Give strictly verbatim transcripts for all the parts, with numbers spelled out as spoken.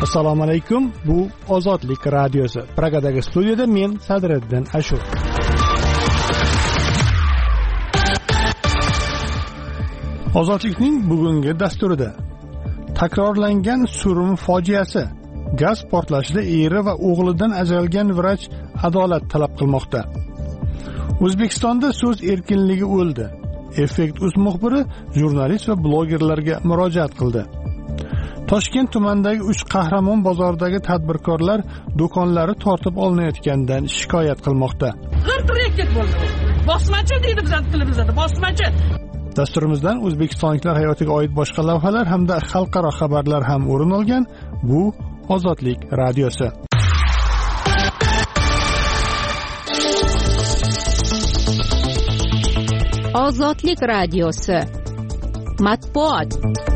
Assalomu alaykum. Bu Ozodlik radiosi. Pragadagi studiyada men Sadriddin Ashur. Ozodlikning bugungi dasturida takrorlangan Surum fojiasi, gaz portlashida eri va o'g'lidan ajralgan vrach adolat talab qilmoqda. O'zbekistonda so'z erkinligi o'ldi. Effekt.uz muxbiri jurnalist va blogerlarga murojaat qildi. Toshkent tumanidagi uch qahramon bozoridagi tadbirkorlar do'konlari tortib olinayotganidan shikoyat qilmoqda. G'irtirek bo'ldi. Bosmachi deydi bizning tilimizda, bosmachi. Dasturimizdan o'zbekistonliklar hayotiga oid boshqa lavhalar hamda xalqaro xabarlar ham o'rin olgan. Bu Ozodlik radiosi. Ozodlik radiosi. Matbuot.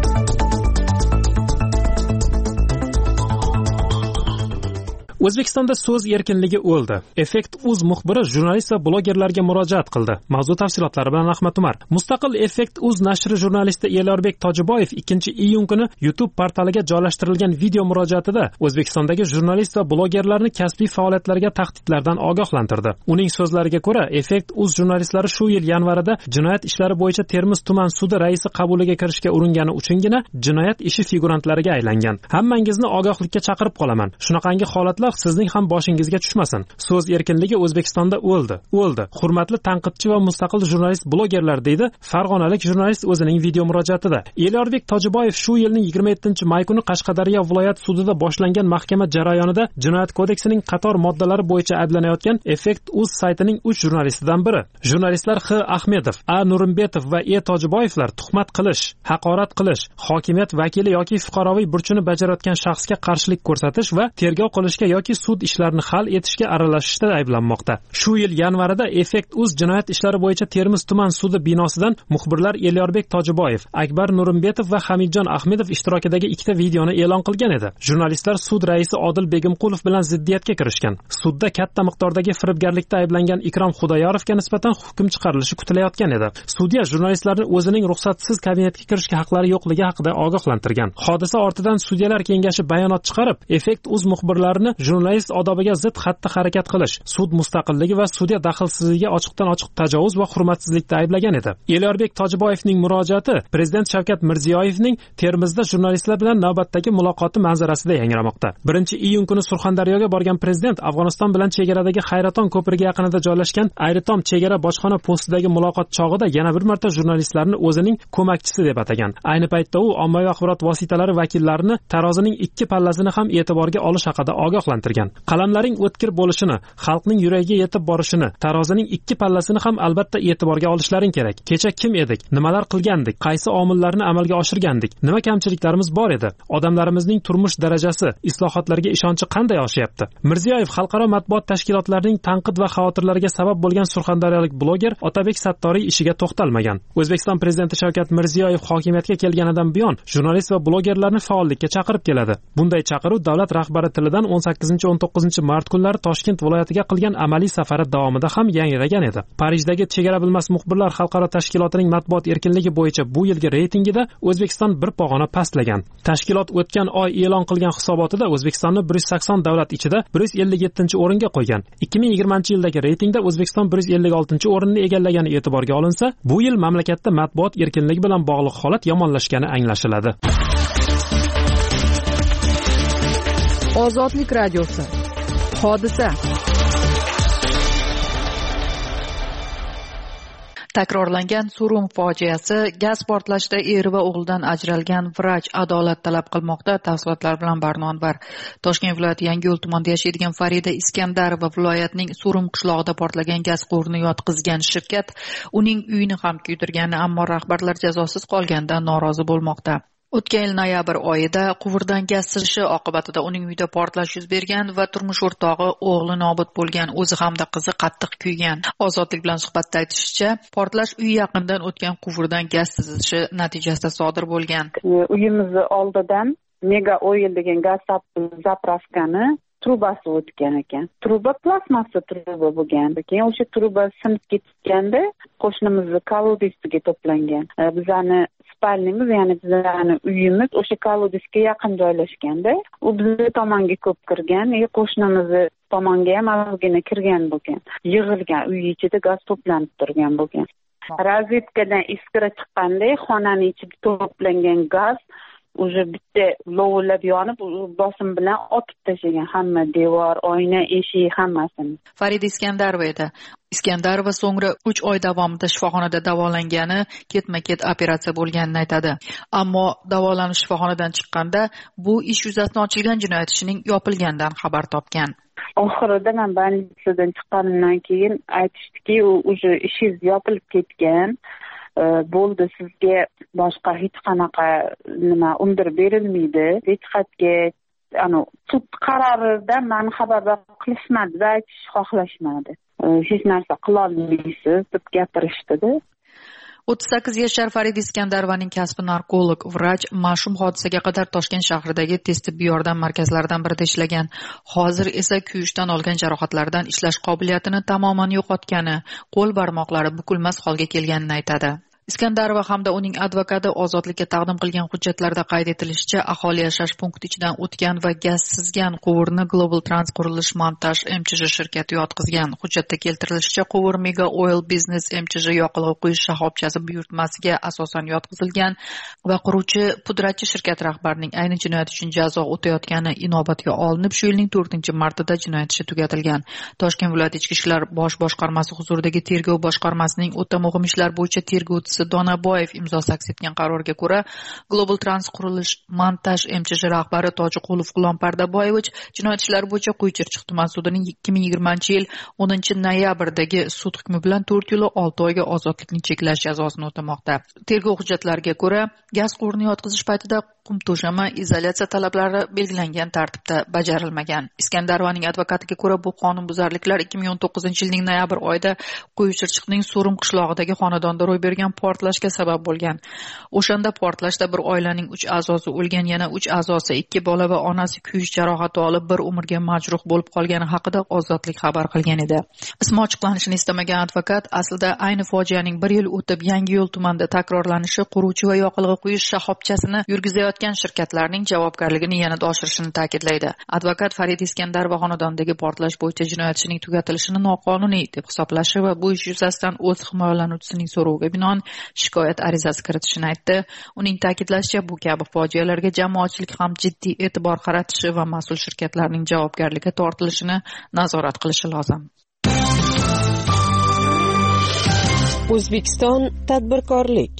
O'zbekistonda so'z erkinligi o'ldi. Effekt.uz muxbiri jurnalist va blogerlarga murojaat qildi. Mavzu tafsilotlari bilan Ahmad Umar. Mustaqil Effekt.uz nashri jurnalisti Elorbek Tojiboyev ikkinchi iyun kuni YouTube portaliga joylashtirilgan video murojaatida O'zbekistondagi jurnalist va blogerlarni kasbiy faoliyatlariga tahdidlardan ogohlantirdi. Uning so'zlariga ko'ra, Effekt.uz jurnalistlari shu yil yanvarida jinoyat ishlari bo'yicha Termiz tuman sudi raisi qabuliga kirishga uringani uchungina jinoyat ishi figurantlariga aylangan. Hammangizni ogohlikka chaqirib qolaman. Shunaqangi holatlar sizning ham boshingizga tushmasin. So'z erkinligi O'zbekistonda o'ldi. O'ldi. Hurmatli tanqidchi va mustaqil jurnalist blogerlar, deydi farg'onalik jurnalist o'zining video murojaatida. Elorbek Tojiboyev shu yilning yigirma yettinchi may kuni Qashqadaryo viloyat sudida boshlangan mahkama jarayonida Jinoyat kodeksining qator moddalari bo'yicha ayblanayotgan Effekt.uz saytining uch jurnalistidan biri. Jurnalistlar X. Ahmedov, A. Nurimbetov va E. Tojiboyevlar tuhmat qilish, haqorat qilish, hokimiyat vakili yoki fuqaroviy burchini bajarayotgan shaxsga qarshilik ko'rsatish va tergov qilishga yoki sud ishlarini hal etishga aralashishda ayblanmoqda. Shu yil yanvarida Effekt.uz jinoyat ishlari bo'yicha Termiz tuman sudi binosidan muxbirlar Elorbek Tojiboyev, Akbar Nurimbetov va Hamidjon Ahmedov ishtirokidagi ikkita videoni e'lon qilgan edi. Jurnalistlar sud raisi Odil Begimqulov bilan ziddiyatga kirishgan. Sudda katta miqdordagi firibgarlikda ayblangan Ikrom Xudoyorovga nisbatan hukm chiqarilishi kutilayotgan edi. Sudya jurnalistlarni o'zining ruxsatsiz kabinetga kirishga haqlari yo'qligi haqida ogohlantirgan. Hodisa ortidan sudyalar kengashi bayonot chiqarib, Effekt.uz muxbirlarini jurnalist odobiga zid xatti-harakat qilish, sud mustaqilligi va sudya daxlsizligiga ochiqdan ochiq tajovuz va hurmatsizlikda ayblagan edi. Elorbek Tojiboyevning murojaati Prezident Shavkat Mirziyoyevning Termizda jurnalistlar bilan navbatdagi muloqoti manzarasida yangramoqda. birinchi iyun kuni Surxondaryoga borgan prezident Afg'oniston bilan chegaradagi Hayraton ko'prigi yaqinida joylashgan Ayritom chegara bojxona postidagi muloqot chog'ida yana bir marta jurnalistlarni o'zining ko'makchisi deb atagan. Ayni paytda u ommaviy axborot vositalari vakillarini tarozining ikki pallasini ham e'tiborga olish haqida ogohlantirgan. Qalamlaring o'tkir bo'lishini, xalqning yuragiga yetib borishini, tarozining ikki pallasini ham albatta e'tiborga olishlaring kerak. Kecha kim edik? Nimalar qilgandik? Qaysi omillarni amalga oshirgandik? Nima kamchiliklarimiz bor edi? Odamlarimizning turmush darajasi, islohotlarga ishonchi qanday oshyapti? Mirziyoyev xalqaro matbuot tashkilotlarining tanqid va xavotirlariga sabab bo'lgan surxondaryolik bloger Otabek Sattoriy ishiga to'xtalmagan. O'zbekiston prezidenti Shavkat Mirziyoyev hokimiyatga kelganidan buyon jurnalist va blogerlarni faollikka chaqirib keladi. Bunday chaqiruv davlat rahbari tilidan o'n sakkizinchi o'n to'qqizinchi mart kunlari Toshkent viloyatiga qilgan amaliy safari davomida ham yangragan edi. Parijdagi chegara bilmas muxbirlar xalqaro tashkilotining matbuot erkinligi bo'yicha bu yilgi reytingida O'zbekiston bir pog'ona pastlagan. Tashkilot o'tgan oy e'lon qilgan hisobotida O'zbekistonni bir yuz sakson davlat ichida bir yuz ellik yettinchi o'ringa qo'ygan. ikki ming yigirmanchi yildagi reytingda O'zbekiston bir yuz ellik oltinchi o'rinni egallagani e'tiborga olinsa, bu yil mamlakatda matbuot erkinligi bilan bog'liq holat yomonlashgani anglashiladi. Ozodlik radiosi. Hodisa. Takrorlangan Surum fojiasi, gaz portlashida eri va o'g'lidan ajralgan vrach adolat talab qilmoqda. Tafsilotlar bilan Barnon var. Toshkent viloyati Yangiyo'l tumanida yashaydigan Farida Iskandarova viloyatning Surum qishlog'ida portlagan gaz quvurini yotqizgan shirkat uning uyini ham kuydirgani, ammo rahbarlar jazosiz qolganidan norozi bo'lmoqda. O'tgan yil noyabr oyida quvurdan gaz sirishi oqibatida uning uyida portlash yuz bergan va turmush o'rtog'i o'g'li nobud bo'lgan, o'zi hamda qizi qattiq kuygan. Ozodlik bilan suhbatda aytishicha, portlash uy yaqinidan o'tgan quvurdan gaz sizishi natijasida sodir bo'lgan. Uyimizni oldidan mega oil degan gaz zapravkani trubasi o'tgan ekan. Truba plastmassa truba bo'lgan. Keyin o'sha truba sinib ketganda qo'shnimizni kolodesiga to'plangan. Bizani spalnimiz, ya'ni bizlarni uyimiz o'sha kolodesga yaqin joylashganda, u bizni tomonga ko'p kirgan, e qo'shnimizni tomonga ham ozgina kirgan bo'lgan. Yig'ilgan uy ichida gaz to'planib turgan bo'lgan. Razvedkadan iskira chiqqanda xonaning ichida to'plangan gaz уже bitta lovillab yonib, bosim bilan otib tashlagan hamma devor, oyna, eshik hammasini. Farida Iskandarova edi. Iskandarova so'ngra uch oy davomida shifoxonada davolangani, ketma-ket operatsiya bo'lganini aytadi. Ammo davolanib shifoxonadan chiqqanda bu ish yuzasidan ochilgan jinoyat ishining yopilganidan xabar topgan. Oxirida men больницаdan chiqqanimdan keyin aytishdiki, u уже ishingiz yopilib ketgan. Bo'ldi, sizga boshqa hech qanaqa nima undirib berilmaydi. Hech qayerga ana sud qarorida meni xabardor qilishmadi va aytish xohlashmadi. Hech narsa qila olmaysiz deb gapirishdi-da. o'ttiz sakkiz yashar Farida Iskandarovaning kasbi narkolog, vrach, mashhum hodisaga qadar Toshkent shahridagi tez tibbiy yordam markazlaridan birida ishlagan. Hozir esa kuyishdan olgan jarohatlardan ishlash qobiliyatini tamoman yo'qotgani, qo'l barmoqlari bukilmas holga kelganini aytadi. Iskandarova hamda uning advokati ozodlikka taqdim qilgan hujjatlarda qayd etilishicha, aholi yashash punkti ichidan o'tgan va gaz sizgan quvurni Global Trans qurilish montaj M Ch J shirkati yotqizgan. Hujjatda keltirilishicha, quvur Mega Oil Business M Ch J yoqilg'i quyish shoxobchasi buyurtmasiga asosan yotqizilgan va quruvchi pudratchi shirkat rahbarining ayni jinoyat uchun jazo o'tayotgani inobatga olinib, shu yilning to'rtinchi martida jinoyat ishi tugatilgan. Toshkent viloyat ichki ishlar bosh boshqarmasi huzuridagi tergov boshqarmasining o'ta muhim ishlar bo'yicha tergovchisi Donaboyev imzosi aks etgan qarorga ko'ra, Global Trans qurilish montaj M Ch J rahbari Tojiqulov G'ulom Pardaboyevich jinoyat ishlari bo'yicha Quyi-Chirchiq tuman sudining ikki ming yigirmanchi yil o'ninchi noyabrdagi sud hukmi bilan to'rt yil olti oyga ozodlikni cheklash jazosini o'tamoqda. Tergov hujjatlariga ko'ra, gaz quvurini yotqizish paytida qum to'shama izolyatsiya talablari belgilangan tartibda bajarilmagan. Iskandarovaning advokatiga ko'ra, bu qonunbuzarliklar ikki ming o'n to'qqizinchi yilning noyabr oyida Quyi-Chirchiqning So'rim qishlog'idagi xonadonda ro'y bergan portlashga sabab bo'lgan. O'shanda portlashda bir oilaning uch a'zosi o'lgan, yana uch a'zosi, ikki bola va onasi kuyish jarohati olib bir umrga majruh bo'lib qolgani haqida Ozodlik xabar qilgan edi. Ismi ochiqlanishini istamagan advokat aslida ayni fojianing bir yil o'tib Yangiyo'l tumanida takrorlanishi quruvchi va yoqilg'i quyish shoxobchasini yurgizayotgan shirkatlarning javobgarligini yanada oshirishini ta'kidlaydi. Advokat Farida Iskandarova xonadonidagi portlash bo'yicha jinoyat ishining tugatilishini noqonuniy deb hisoblashi va bu ish yuzasidan o'z himoyalanuvchisining so'roviga binoan shikoyat arizasi kiritishini aytdi. Uning ta'kidlashicha, bu kabi fojialarga jamoatchilik ham jiddiy e'tibor qaratishi va mas'ul shirkatlarning javobgarlikka tortilishini nazorat qilishi lozim. O'zbekiston tadbirkorlik.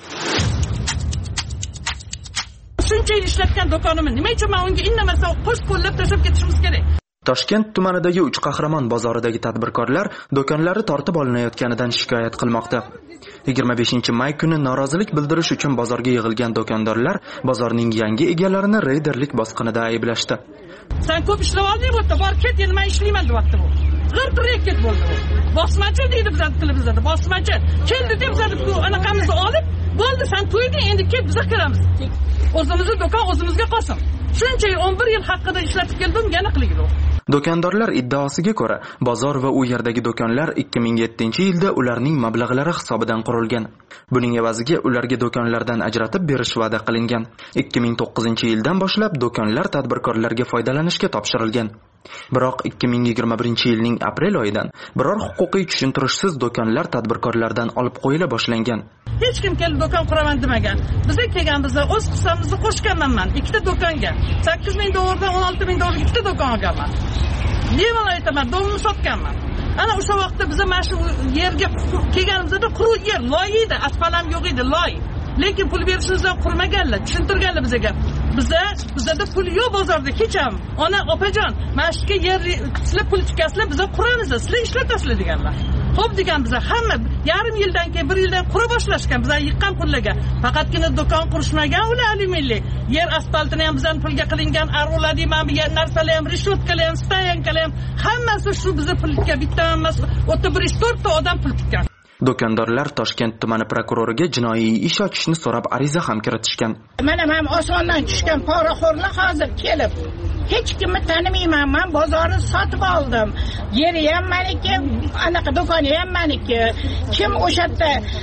Shuncha yil ishlatgan do'konimni nima uchun men unga indamasdan qo'shib qo'llab tashlab ketishimiz kerak? Toshkent tumanidagi uch qahramon bozoridagi tadbirkorlar do'konlari tortib olinayotganidan shikoyat qilmoqda. yigirma beshinchi may kuni norozilik bildirish uchun bozorga yig'ilgan do'kondorlar bozorning yangi egalarini reyderlik bosqinida ayblashdi. Sen ko'p ishlab olding, bo'pti, bor ket, endi men ishlayman deyapti bu. G'ir-g'ir ket bo'ldi bu. Bosmachi deydi bizlar tilimizda, bosmachi. Keldi deb bizlar bu anaqamizni olib, bo'ldi, sen to'yding, endi ket, biz kelamiz. O'zimizning do'kon o'zimizga qolsin. Shuncha yil o'n bir yil haqida ishlatib keldim, yana qilaydi. Do'kondorlar iddaosiga ko'ra, bozor va u yerdagi do'konlar ikki ming yettinchi yilda ularning mablag'lari hisobidan qurilgan. Buning evaziga ularga do'konlardan ajratib berish va'da qilingan. ikki ming to'qqizinchi yildan boshlab do'konlar tadbirkorlarga foydalanishga topshirilgan. Biroq ikki ming yigirma birinchi yilning aprel oyidan biror huquqiy tushuntirishsiz do'konlar tadbirkorlardan olib qo'yila boshlangan. Hech kim kelib do'kon quraman demagan. Bizga kelganimizda o'z hissamizni qo'shganman men ikkita do'konga. sakkiz ming dollardan o'n olti ming dollarga ikkita do'kon olganman. Nima aytaman, domni sotganman. Ana o'sha vaqtda biz mana shu yerga kelganimizda quruq yer, loy edi, asfalt ham yo'q edi, loy. Lekin pul berishimizdan qurmaganlar, tushuntirganlar bizga. Bizda bizda pul yo'q bozorda kecham. Ona opajon, mana shu yer sizlar pul chiqasizlar, biz quramiz, sizlar ishlatasizlar deganlar. Xo'p degan biz hamma yarim yildan keyin bir yildan qura boshlashgan, bizlar yiqqan pullarga. Faqatgina do'kon qurishmagan, ular alyuminli. Yer asfaltini ham bizdan pulga qilingan, aroladi ham, bu narsalar ham, rishotkalar ham, stoyankalar ham, hammasi shu bizga pulga bitta emas, o'ta bir to'rt ta odam pul tikkan. Do'kondorlar Toshkent tumani prokuroriga jinoiy ish ochishni so'rab ariza ham kiritishgan. Mana men osmondan tushgan poraxo'rlar hozir kelib, hech kimni tanimayman, men bozorni sotib oldim. Yeri ham meniki, anaqa do'koni ham meniki. Kim o'sha yerda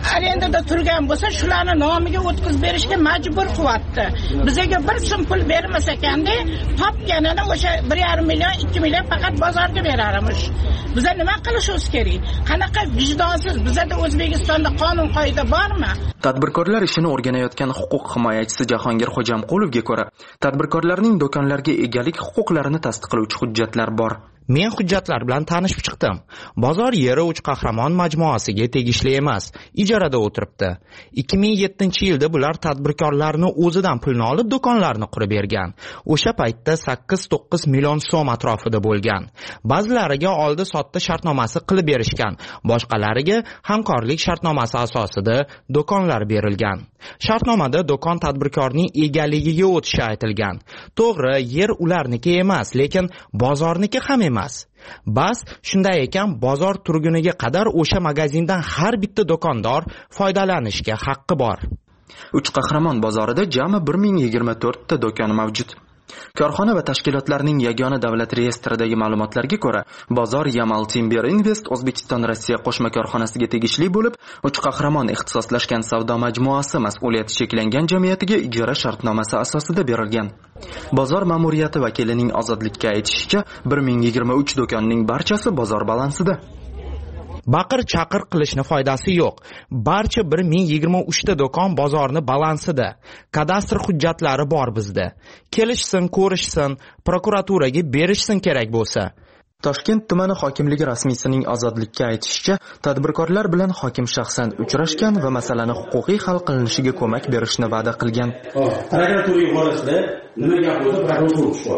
arendada turgan bo'lsa shularni nomiga o'tkazib berishga majbur qilyapti. Bizga bir so'm pul bermas ekanda, topganini o'sha bir yarim million ikki million faqat bozorga berarmish. Biza nima qilishimiz kerak? Qanaqa vijdonsiz, bizda O'zbekistonda qonun qoida bormi? Tadbirkorlar ishini o'rganayotgan huquq himoyachisi Jahongir Xo'jamqulovga ko'ra, tadbirkorlarning do'konlarga egalik huquqlarini tasdiqlovchi hujjatlar bor. Men hujjatlar bilan tanishib chiqdim. Bozor yeri Uch Qahramon majmuasiga tegishli emas, ijarada o'tiribdi. ikki ming yettinchi yilda bular tadbirkorlarni o'zidan pulni olib do'konlarni qurib bergan. O'sha paytda sakkiz to'qqiz million so'm atrofida bo'lgan. Ba'zilariga oldi-sotdi shartnomasi qilib berishgan, boshqalariga hamkorlik shartnomasi asosida do'konlar berilgan. Shartnomada do'kon tadbirkorning egaligiga o'tishi aytilgan. To'g'ri, yer ularniki emas, lekin bozorniki ham emas. Bas, shunday ekan, bozor turguniga qadar o'sha magazindan har bitta do'kondor foydalanishga haqqi bor. Uch Qahramon bozorida jami bir ming yigirma to'rt ta do'kon mavjud. Korxona va tashkilotlarning yagona davlat reyestridagi ma'lumotlarga ko'ra, bozor Yamal Timber Invest O'zbekiston Rossiya qo'shma korxonasiga tegishli bo'lib, Uch Qahramon ixtisoslashgan savdo majmuasi mas'uliyati cheklangan jamiyatiga ijara shartnomasi asosida berilgan. Bozor ma'muriyati vakilining Ozodlikka aytishicha, bir ming yigirma uch do'konning barchasi bozor balansida. Baqir-chaqir qilishni foydasi yo'q. Barcha bir ming yigirma uch ta do'kon bozorni balansida. Kadastr hujjatlari bor bizda. Kelishsin, ko'rishsin, prokuraturaga berishsin kerak bo'lsa. Toshkent tumani hokimligi rasmiysining Ozodlikka aytishicha, tadbirkorlar bilan hokim shaxsan uchrashgan va masalani huquqiy hal qilinishiga ko'mak berishni va'da qilgan. Prokuraturaga borishda nima gap bo'lsa prokuratura tushib.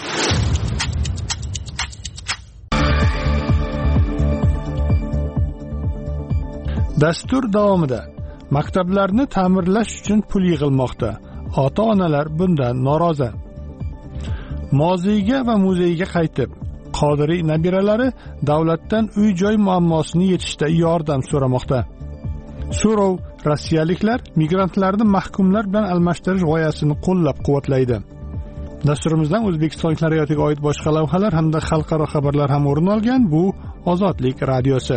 Dastur davomida maktablarni ta'mirlash uchun pul yig'ilmoqda. Ota-onalar bundan norozi. Muzeyga va muzeyga qaytib, Qodiriy nabiralari davlatdan uy-joy muammosini yechishda yordam so'ramoqda. So'rov rossiyaliklar migrantlarni mahkumlar bilan almashtirish g'oyasini qo'llab-quvvatlaydi. Dasturimizdan O'zbekistonliklar hayotiga oid boshqa lavhalar hamda xalqaro xabarlar ham o'rin olgan. Bu Ozodlik radiosi.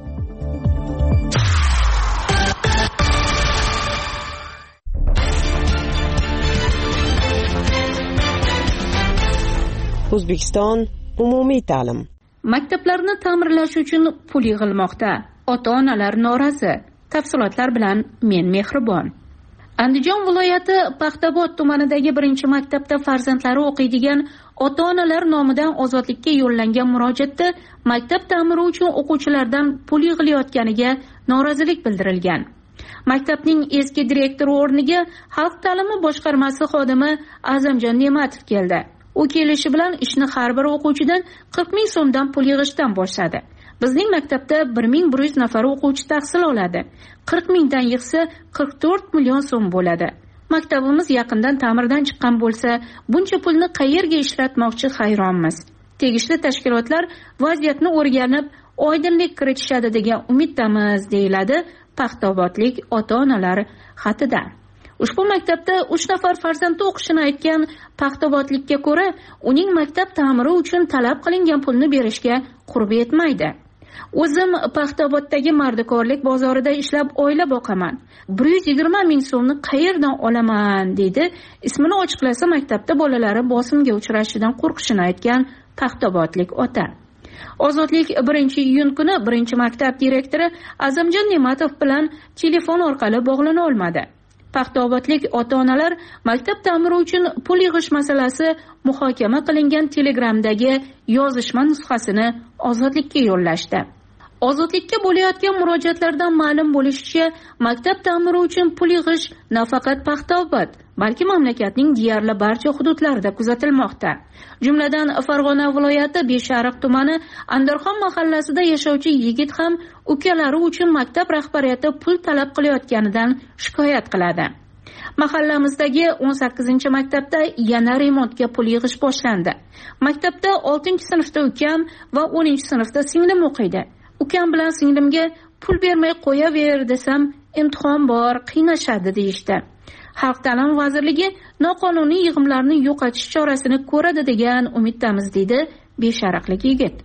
O'zbekiston umumiy ta'lim. Maktablarni ta'mirlash uchun pul yig'ilmoqda. Ota-onalar norozi. Tafsilotlar bilan men Mehribon. Andijon viloyati Paxtabod tumanidagi birinchi maktabda farzandlari o'qiydigan ota-onalar nomidan Ozodlikka yo'llangan murojaatda maktab ta'miri uchun o'quvchilardan pul yig'ilayotganiga norozilik bildirilgan. Maktabning eski direktori o'rniga Xalq ta'limi boshqarmasi xodimi Azamjon Ne'matov keldi. U kelishi bilan ishni har bir o'quvchidan qirq ming so'mdan pul yig'ishdan boshladi. Bizning maktabda bir ming bir yuz nafar o'quvchi tahsil oladi. qirq mingdan yig'sa qirq to'rt million so'm bo'ladi. Maktabimiz yaqindan ta'mirdan chiqqan bo'lsa, buncha pulni qayerga ishlatmoqchi hayronmiz. Tegishli tashkilotlar vaziyatni o'rganib, oydinlik kiritishadi degan umiddamiz, deyiladi Paxtabodlik ota-onalar xatida. Ushbu maktabda uch nafar farzandi o'qishini aytgan Paxtabodlikka ko'ra, uning maktab ta'miri uchun talab qilingan pulni berishga qurbi yetmaydi. O'zim Paxtaboddagi mardikorlik bozorida ishlab oila boqaman. bir yuz yigirma ming so'mni qayerdan olaman, deydi. Ismini ochiqlasa maktabda bolalari bosimga uchrashidan qo'rqishini aytgan Paxtabodlik ota. Ozodlik birinchi iyun kuni birinchi maktab direktori Azamjon Ne'matov bilan telefon orqali bog'lana olmadi. Paxtabodlik ota-onalar maktab ta'miri uchun pul yig'ish masalasi muhokama qilingan Telegramdagi yozishma nusxasini Ozodlikka yo'llashdi. Ozodlikka bo'layotgan murojaatlardan ma'lum bo'lishicha, maktab ta'miri uchun pul yig'ish nafaqat Paxtabod, balki mamlakatning deyarli barcha hududlarida kuzatilmoqda. Jumladan, Farg'ona viloyati Beshariq tumani Andarxon mahallasida yashovchi yigit ham ukalari uchun maktab rahbariyati pul talab qilayotganidan shikoyat qiladi. Mahallamizdagi o'n sakkizinchi maktabda yana remontga pul yig'ish boshlandi. Maktabda oltinchi sinfda ukam va o'ninchi sinfda singlim o'qiydi. Ukam bilan singlimga pul bermay qo'yaver desam, imtihon bor, qiynashadi deyishdi. Xalq ta'limi vazirligi noqonuniy yig'imlarni yo'qotish chorasini ko'radi degan umiddamiz, deydi Beshariqlik yigit.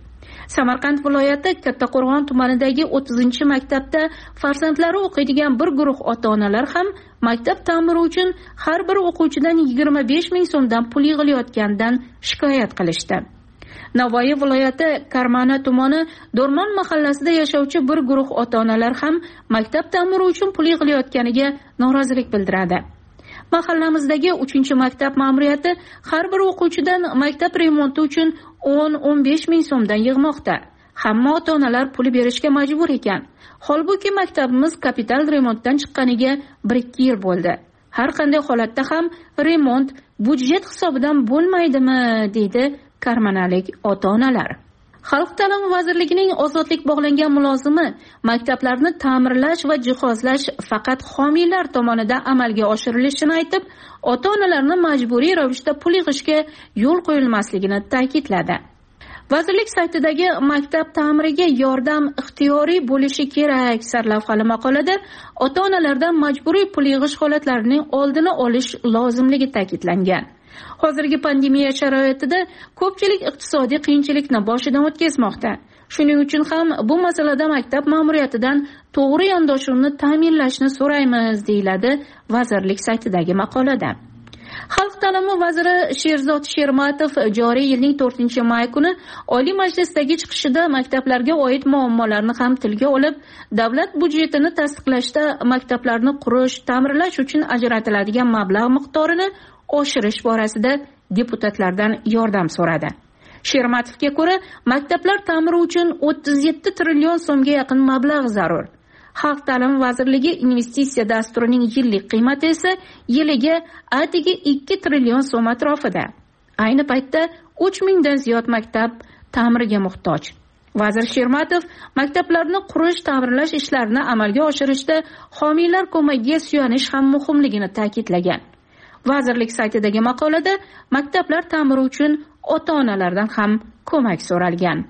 Samarqand viloyati Kattaqo'rg'on tumanidagi o'ttizinchi maktabda farzandlari o'qiydigan bir guruh ota-onalar ham maktab ta'miri uchun har bir o'quvchidan yigirma besh ming so'mdan pul yig'ilayotganidan shikoyat qilishdi. Navoiy viloyati Karmana tumani Do'rmon mahallasida yashovchi bir guruh ota-onalar ham maktab ta'miri uchun pul yig'ilayotganiga norozilik bildiradi. Mahallamizdagi uchinchi maktab ma'muriyati har bir o'quvchidan maktab remonti uchun o'n o'n besh ming so'mdan yig'moqda. Hamma ota-onalar pul berishga majbur ekan. Holbuki maktabimiz kapital remontdan chiqqaniga bir ikki yil bo'ldi. Har qanday holatda ham remont budjet hisobidan bo'lmaydimi, deydi karmanalik ota-onalar. Xalq ta'limi vazirligining ozodlik bog'langan mulozimi maktablarni ta'mirlash va jihozlash faqat homiylar tomonidan amalga oshirilishini aytib, ota-onalarni majburiy ravishda pul yig'ishga yo'l qo'yilmasligini ta'kidladi. Vazirlik saytidagi maktab ta'miriga yordam ixtiyoriy bo'lishi kerak sarlavhali maqolada ota-onalardan majburiy pul yig'ish holatlarining oldini olish lozimligi ta'kidlangan. Hozirgi pandemiya sharoitida ko'pchilik iqtisodiy qiyinchilikni boshidan o'tkazmoqda. Shuning uchun ham bu masalada maktab ma'muriyatidan to'g'ri yondashuvni ta'minlashni so'raymiz, deyiladi vazirlik saytidagi maqolada. Xalq ta'limi vaziri Sherzod Shermatov joriy yilning to'rtinchi may kuni Oliy Majlisdagi chiqishida maktablarga oid muammolarni ham tilga olib, davlat budjetini tasdiqlashda maktablarni qurish, ta'mirlash uchun ajratiladigan mablag' miqdorini oshirish borasida deputatlardan yordam so'radi. Shermatovga ko'ra, maktablar ta'miri uchun o'ttiz yetti trillion so'mga yaqin mablag' zarur. Xalq ta'limi vazirligi investitsiya dasturining yillik qiymati esa yiliga atigi ikki trillion so'm atrofida. Ayni paytda uch mingdan ziyod maktab ta'miriga muhtoj. Vazir Shermatov maktablarni qurish, ta'mirlash ishlarini amalga oshirishda homiylar ko'magiga suyanish ham muhimligini ta'kidlagan. Vazirlik saytidagi maqolada maktablar ta'miri uchun ota-onalardan ham ko'mak so'ralgan.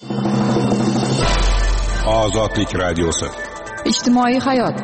Ozodlik radiosi. Ijtimoiy hayot.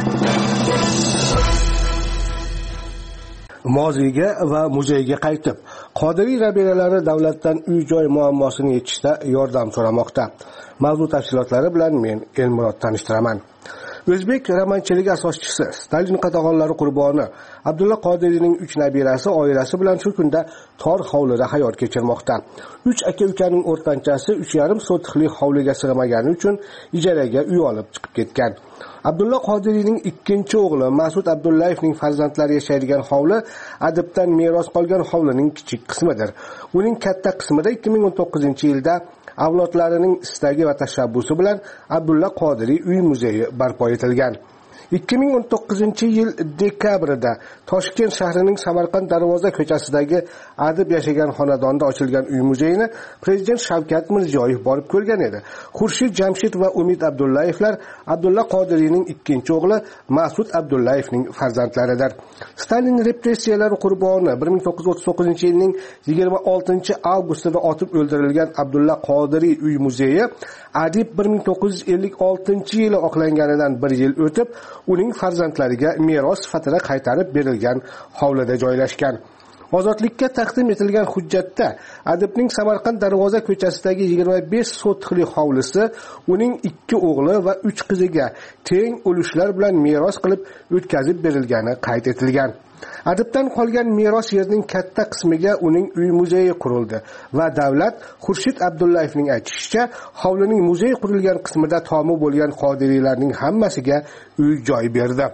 Moziyga va muzeyga qaytib, Qodiriy nabiralari davlatdan uy-joy muammosini yechishda yordam so'ramoqda. Mavzu tafsilotlari bilan men Elmurod tanishtiraman. O'zbek romanchiligi asoschisi, Stalin qatag'onlari qurboni Abdulla Qodiriyning uch nabirasi oilasi bilan shu kunda tor hovlida hayot kechirmoqda. uch aka-ukaning o'rtanchasi uch yarim sotixli hovliga sig'magani uchun ijaraga uy olib chiqib ketgan. Abdulla Qodiriyning ikkinchi o'g'li Mas'ud Abdullayevning farzandlari yashaydigan hovli adibdan meros qolgan hovlining kichik qismidir. Uning katta qismida ikki ming o'n to'qqizinchi yilda avlodlarining istagi va tashabbusi bilan Abdulla Qodiriy uy muzeyi barpo etilgan. ikki ming o'n to'qqizinchi yil dekabrida Toshkent shahrining Samarqand Darvoza ko'chasidagi adib yashagan xonadonda ochilgan uy muzeyini Prezident Shavkat Mirziyoyev borib ko'rgan edi. Xurshid Jamshid va Umid Abdullayevlar Abdulla Qodiriyning ikkinchi o'g'li Mas'ud Abdullayevning farzandlaridir. Stalin repressiyalari qurboni bir ming to'qqiz yuz o'ttiz to'qqizinchi yilning yigirma oltinchi avgustida otib o'ldirilgan Abdulla Qodiriy uy muzeyi adib bir ming to'qqiz yuz ellik oltinchi yili oqlanganidan bir yil o'tib uning farzandlariga meros sifatida qaytarib berilgan hovlida joylashgan. Ozodlikka taqdim etilgan hujjatda adibning Samarqand Darvoza ko'chasidagi yigirma besh sotixli hovlisi uning ikki o'g'li va uch qiziga teng ulushlar bilan meros qilib o'tkazib berilgani qayd etilgan. Adibdan qolgan meros yerning katta qismiga uning uy muzeyi qurildi va davlat Xurshid Abdullayevning aytishicha, hovlining muzey qurilgan qismida tomi bo'lgan Qodiriylarning hammasiga uy joy berdi.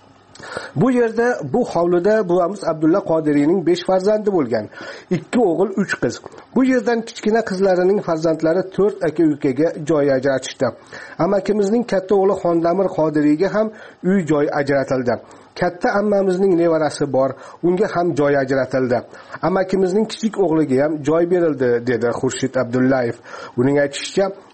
Bu yerda, bu hovlida buvamiz Abdulla Qodiriyning besh farzandi bo'lgan. ikki o'g'il, uch qiz. Bu yerdan kichkina qizlarining farzandlari to'rt aka-ukaga joy ajratishdi. Amakimizning katta o'g'li Xondamir Qodiriyga ham uy joy ajratildi. Katta ammamizning nevarasi bor, unga ham joy ajratildi. Amakimizning kichik o'g'liga ham joy berildi, dedi Xurshid Abdullayev. Uning aytishicha,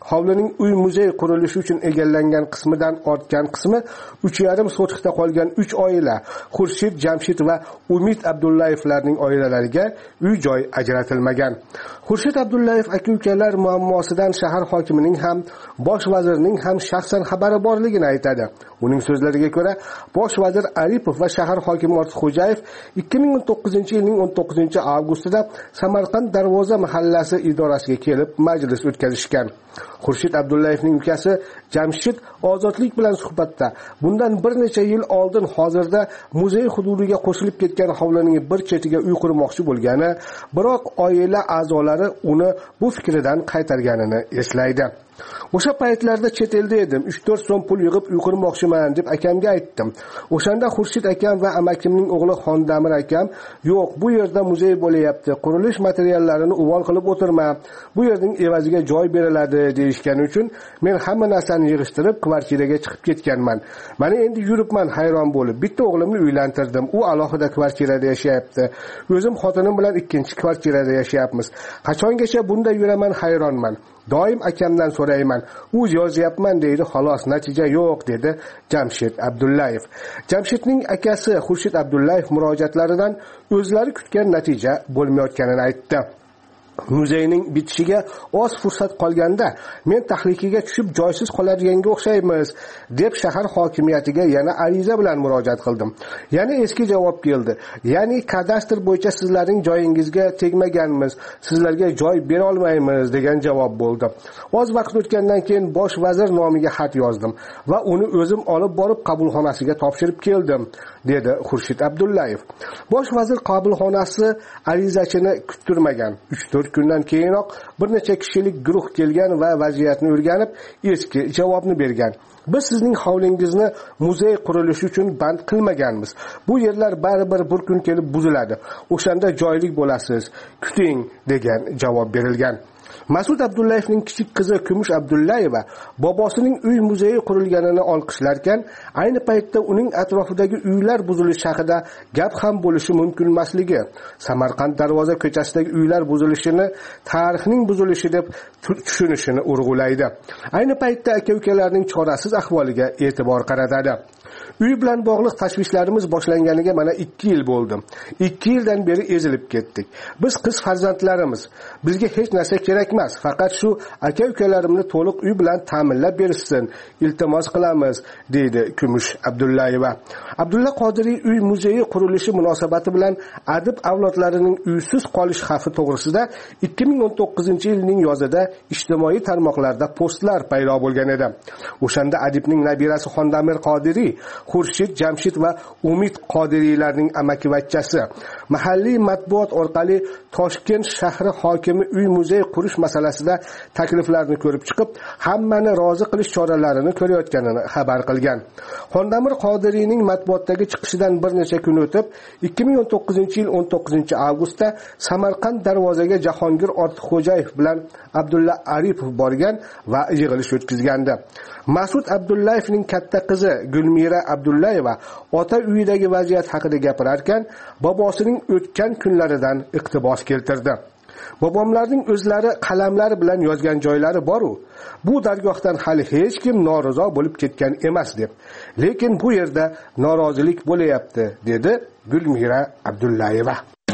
hovlining uy muzey qurilishi uchun egallangan qismidan ortgan qismi uch yarim sotixda qolgan uch oila Xurshid, Jamshid va Umid Abdullayevlarning oilalariga uy joy ajratilmagan. Xurshid Abdullayev aka-ukalar muammosidan shahar hokimining ham bosh vazirning ham shaxsan xabari borligini aytadi. Uning so'zlariga ko'ra, bosh vazir Aripov va shahar hokimi Ortiqxo'jayev ikki ming o'n to'qqizinchi yilning o'n to'qqizinchi avgustida Samarqand Darvoza mahallasi idorasiga kelib majlis o'tkazishgan. Xurshid Abdullayevning ukasi Jamshid Ozodlik bilan suhbatda bundan bir necha yil oldin hozirda muzey hududiga qo'shilib ketgan hovlining bir chetiga uy qurmoqchi bo'lgani, biroq oila a'zolari uni bu fikridan qaytarganini eslaydi. O'sha paytlarda chet elda edim. uch to'rt so'm pul yig'ib uy qurmoqchiman deb akamga aytdim. O'shanda Xurshid akam va amakimning o'g'li Xondamir akam, "Yo'q, bu yerda muzey bo'layapti. Qurilish materiallarini uvol qilib o'tirma. Bu yerning evaziga joy beriladi" deyishgani uchun men hamma narsani yig'ishtirib kvartiraga chiqib ketganman. Mana endi yuribman hayron bo'lib. Bitta o'g'limni uylantirdim. U alohida kvartirada yashayapti. O'zim xotinim bilan ikkinchi kvartirada yashayapmiz. Qachongacha bunda yuraman hayronman. Doim akamdan so'rayman. U yozyapman deydi, xolos, natija yo'q, dedi Jamshid Abdullayev. Jamshidning akasi Xurshid Abdullayev murojaatlaridan o'zlari kutgan natija bo'lmayotganini aytdi. Muzeyning bitishiga oz fursat qolganda men tahlikiga tushib joysiz qoladiganga o'xshaymiz deb shahar hokimiyatiga yana ariza bilan murojaat qildim. Yana eski javob keldi. Ya'ni kadastr bo'yicha sizlarning joyingizga tegmaganmiz, sizlarga joy bera olmaymiz degan javob bo'ldi. Oz vaqt o'tgandan keyin bosh vazir nomiga xat yozdim va uni o'zim olib borib qabulxonasiga topshirib keldim, dedi Xurshid Abdullayev. Bosh vazir qabulxonasi arizachini kuttirmagan. uch to'rt kundan keyinoq bir necha kishilik guruh kelgan va vaziyatni o'rganib eski javobni bergan. Biz sizning hovlingizni muzey qurilishi uchun band qilmaganmiz. Bu yerlar baribir bir kun kelib buziladi. O'shanda joylik bo'lasiz. Kuting, degan javob berilgan. Mas'ud Abdullayevning kichik qizi Kumush Abdullayeva bobosining uy muzeyi qurilganini olqishlarkan, ayni paytda uning atrofidagi uylar buzilishi haqida gap ham bo'lishi mumkin emasligi, Samarqand Darvoza ko'chasidagi uylar buzilishini tarixning buzilishi deb tushunishini urg'ulaydi. Ayni paytda aka-ukalarning chorasiz ahvoliga e'tibor qaratadi. Uy bilan bog'liq tashvishlarimiz boshlanganiga mana ikki yil bo'ldi. ikki yildan beri ezilib ketdik. Biz qiz farzandlarimiz. Bizga hech narsa kerak emas, faqat shu aka-ukalarimni to'liq uy bilan ta'minlab berishsin. Iltimos qilamiz, deydi Kumush Abdullayeva. Abdulla Qodiriy uy muzeyi qurilishi munosabati bilan adib avlodlarining uysiz qolish xavfi to'g'risida ikki ming o'n to'qqizinchi yilning yozida ijtimoiy tarmoqlarda postlar paydo bo'lgan edi. O'shanda adibning nabirasi Xondamir Qodiriy, Xurshid, Jamshid va Umid Qodiriylarning amakivachchasi mahalliy matbuot orqali Toshkent shahri hokimi uy muzey qurish masalasida takliflarni ko'rib chiqib, hammani rozi qilish choralarini ko'rayotganini xabar qilgan. Xondamir Qodiriyning matbuotdagi chiqishidan bir necha kun o'tib, ikki ming o'n to'qqizinchi yil o'n to'qqizinchi avgustda Samarqand Darvozaga Jahongir Ortiqxo'jayev bilan Abdulla Aripov borgan va yig'ilish o'tkazgandi. Mas'ud Abdullayevning katta qizi Gulmira Abdullayeva ota uyidagi vaziyat haqida gapirarkan, bobosining o'tgan kunlaridan iqtibos keltirdi. Bobomlarning o'zlari qalamlari bilan yozgan joylari bor-u, bu dargohdan hali hech kim norozi bo'lib ketgan emas deb. Lekin bu yerda norozilik bo'layapti, dedi Gulmira Abdullayeva.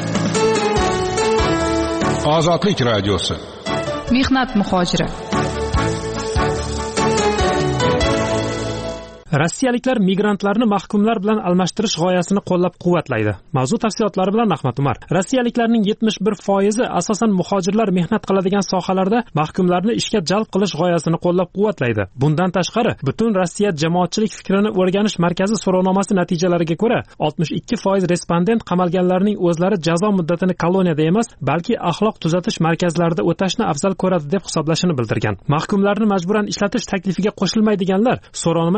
Ozodlik radiosi. Mehnat muhojiri. Rossiyaliklar migrantlarni mahkumlar bilan almashtirish g'oyasini qo'llab-quvvatlaydi. Mavzu tafsilotlari bilan Ahmad Umar. Rossiyaliklarning yetmish bir foizi asosan muhojirlar mehnat qiladigan sohalarda mahkumlarni ishga jalb qilish g'oyasini qo'llab-quvvatlaydi. Bundan tashqari, butun Rossiya jamoatchilik fikrini o'rganish markazi so'rovnomasi natijalariga ko'ra, oltmish ikki foiz respondent qamalganlarning o'zlari jazo muddatini koloniyada emas, balki axloq tuzatish markazlarida o'tashni afzal ko'radi deb hisoblashini bildirgan. Mahkumlarni majburan ishlatish taklifiga qo'shilmaydiganlar so'rovnoma ishtirokchilari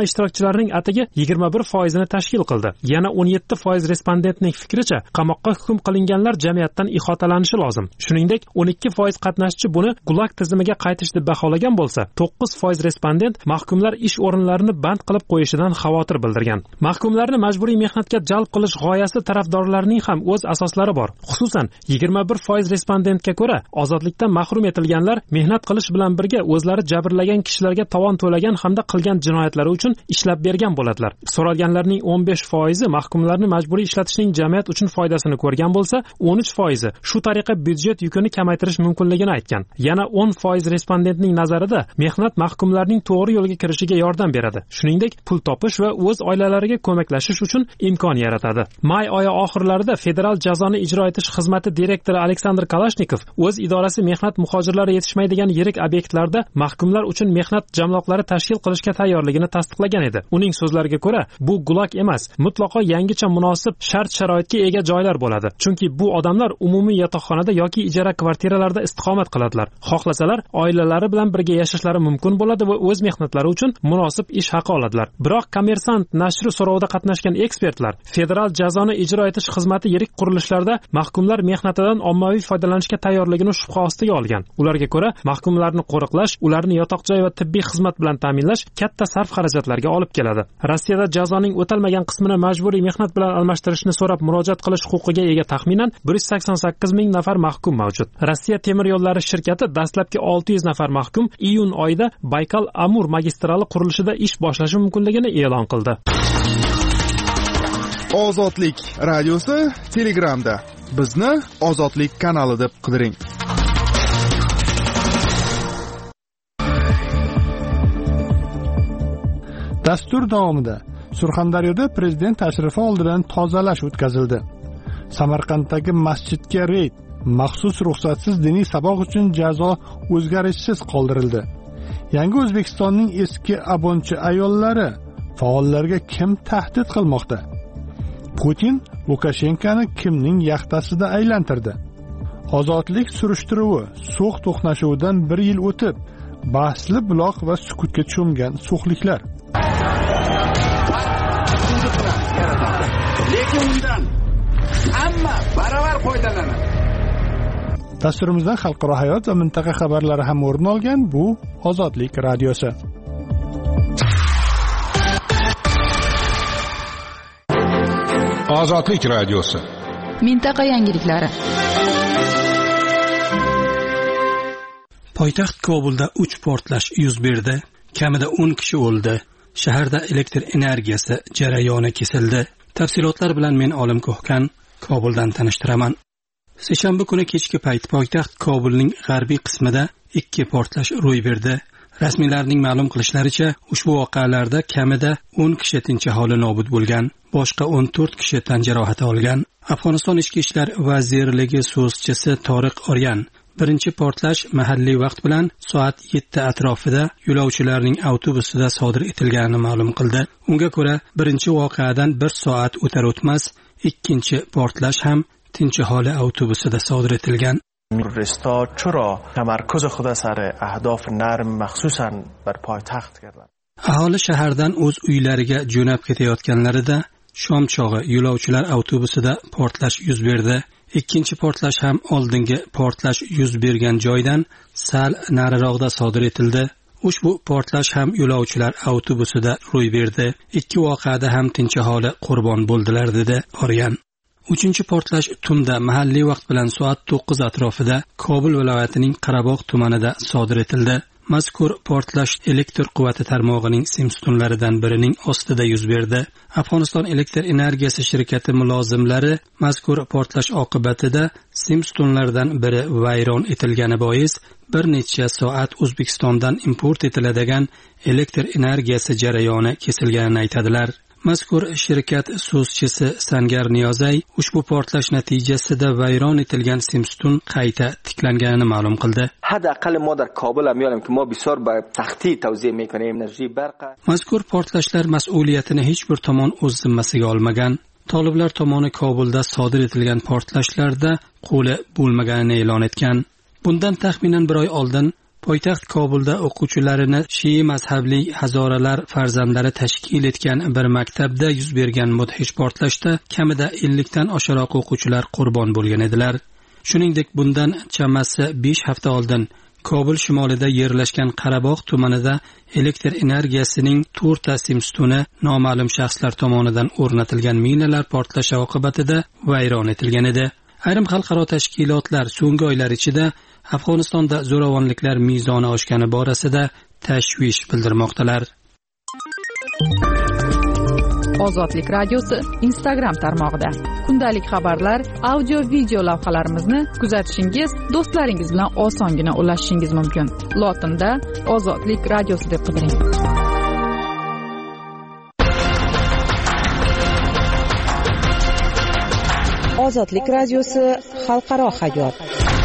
muhojirlarning atigi yigirma bir foizini tashkil qildi. Yana o'n yetti foiz respondentning fikricha, qamoqqa hukm qilinganlar jamiyatdan ihotalanishi lozim. Shuningdek, o'n ikki foiz qatnashchi buni gulag tizimiga qaytish deb baholagan bo'lsa, to'qqiz foiz respondent mahkumlar ish o'rinlarini band qilib qo'yishidan xavotir bildirgan. Mahkumlarni majburiy mehnatga jalb qilish g'oyasi tarafdorlarining ham o'z asoslari bor. Xususan, yigirma bir foiz respondentga ko'ra, ozodlikdan mahrum etilganlar mehnat qilish bilan birga o'zlari jabrlagan kishilarga tovon to'lagan hamda qilgan jinoyatlari uchun ishlab bergan bo'ladilar. So'ralganlarning o'n besh foizi mahkumlarni majburiy ishlatishning jamiyat uchun foydasini ko'rgan bo'lsa, o'n uch foizi shu tariqa byudjet yukini kamaytirish mumkinligini aytgan. Yana o'n foiz respondentning nazarida mehnat mahkumlarning to'g'ri yo'lga kirishiga yordam beradi. Shuningdek, pul topish va o'z oilalariga ko'maklashish uchun imkon yaratadi. May oyi oxirlarida Federal jazoni ijro etish xizmati direktori Aleksandr Kalashnikov o'z idorasi mehnat muhojirlari yetishmaydigan yirik obyektlarda mahkumlar uchun mehnat jamloqlari tashkil qilishga tayyorligini tasdiqlagan edi. Uning so'zlariga ko'ra, bu gulag emas, mutlaqo yangicha munosib shart-sharoitga ega joylar bo'ladi. Chunki bu odamlar umumiy yotoqxonada yoki ijara kvartiralarda istiqomat qiladilar. Xohlasalar, oilalari bilan birga yashashlari mumkin bo'ladi va o'z mehnatlari uchun munosib ish haqi oladilar. Biroq Kommersant nashri so'rovida qatnashgan ekspertlar Federal jazoni ijro etish xizmati yirik qurilishlarda mahkumlar mehnatidan ommaviy foydalanishga tayyorligini shubha ostiga olgan. Ularga ko'ra, mahkumlarni qo'riqlash, ularni yotoq-joy va tibbiy xizmat bilan ta'minlash katta sarf xarajatlarga olib keladi. Rossiyada jazoning o'talmagan qismini majburiy mehnat bilan almashtirishni so'rab murojaat qilish huquqiga ega taxminan bir yuz sakson sakkiz ming nafar mahkum mavjud. Rossiya temir yo'llari shirkati dastlabki olti yuz nafar mahkum iyun oyida Baykal-Amur magistrali qurilishida ish boshlashi mumkinligini e'lon qildi. Ozodlik radiosi Telegramda. Bizni Ozodlik kanali deb qidiring. Dastur davomida Surxondaryoda prezident tashrifi oldidan tozalash o'tkazildi. Samarqanddagi masjidga reyd, maxsus ruxsatsiz diniy saboq uchun jazo o'zgarishsiz qoldirildi. Yangi O'zbekistonning eski abonchi ayollari faollarga kim tahdid qilmoqda? Putin Lukashenkoni kimning yaxtasida aylantirdi? Ozodlik surishtiruvi So'x to'qnashuvidan bir yil o'tib, bahsli buloq va sukutga cho'mgan so'xliklar. Lekin undan hamma baravar foydalanadi. Dasturimizdan xalqaro hayot va mintaqa xabarlari ham o'rin olgan bu Ozodlik radiosi. Ozodlik radiosi. Mintaqa yangiliklari. Poytaxt Kobulda uch portlash yuz berdi. Kamida o'n kishi o'ldi. Shaharda elektr energiyasi jarayoni kesildi. Tafsilotlar bilan men Olim Ko'hkan Kobuldan tanishtiraman. Seshanba kuni kechki payt poytaxt Kobulning g'arbiy qismida ikki portlash ro'y berdi. Rasmiylarning ma'lum qilishlaricha, ushbu voqealarda kamida o'n kishi tinch aholi nobud bo'lgan, boshqa o'n to'rt kishi tan jarohati olgan. Afg'oniston ichki ishlar vazirligi so'zchisi Toriq Oryan birinchi portlash mahalliy vaqt bilan soat yetti atrofida yo'lovchilarning avtobusida sodir etilganini ma'lum qildi. Unga ko'ra, birinchi voqeadan bir soat o'tar o'tmas ikkinchi portlash ham tinch aholi avtobusida sodir etilgan. رستا چرا تمرکز خود سر اهداف نرم مخصوصا بر پایتخت کردند. Aholi shahardan o'z uylariga jo'nab ketayotganlarida shom chog'i yo'lovchilar avtobusida portlash yuz berdi. Ikkinchi portlash ham oldingi portlash yuz bergan joydan sal nariroqda sodir etildi. Ushbu portlash ham yo'lovchilar avtobusida ro'y berdi. Ikki voqeada ham tinch aholi qurbon bo'ldilar, dedi Oryan. Uchinchi portlash tunda mahalliy vaqt bilan soat to'qqiz atrofida Kobul viloyatining Qarabog' tumanida sodir etildi. Mazkur portlash elektr quvvati tarmog'ining simstunlaridan birining ostida yuz berdi. Afg'oniston elektr energiyasi shirkati mulozimlari mazkur portlash oqibatida simstunlardan biri vayron etilgani bois bir necha soat O'zbekistondan import etiladigan elektr energiyasi jarayoni kesilganini aytadilar. Mazkur shirkat so'zchisi Sangar Niyozay ushbu portlash natijasida vayron etilgan simstun qayta tiklanganini ma'lum qildi. حداقل ما در کابل هم میانیم که ما بسیار با تختی توزیع میکنیم انرژی برق. Mazkur portlashlar mas'uliyatini hech bir tomon o'z zimmasiga olmagan. Toliblar tomoni Kobulda sodir etilgan portlashlarda qo'li bo'lmaganini e'lon etgan. Bundan taxminan bir oy oldin poytaxt Kobulda o'quvchilarini shiy mazhabli hazoralar farzandlari tashkil etgan bir maktabda yuz bergan mudhish portlashda kamida ellikdan oshiqroq o'quvchilar qurbon bo'lgan edilar. Shuningdek, bundan chamasi besh hafta oldin Kobul shimolida yerlashgan Qarabog' tumanida elektr energiyasining to'rtta simstuni noma'lum shaxslar tomonidan o'rnatilgan minalar portlashi oqibatida vayron etilgan edi. Ayrim xalqaro tashkilotlar so'nggi oylar ichida Afg'onistonda zo'ravonliklar mezoni oshgani borasida tashvish bildirmoqdalar. Ozodlik radiosi Instagram tarmog'ida kundalik xabarlar, audio video lavhalarimizni kuzatishingiz, do'stlaringiz bilan osongina ulashishingiz mumkin. Lotinda Ozodlik radiosi deb qidiring. Ozodlik radiosi xalqaro hayot.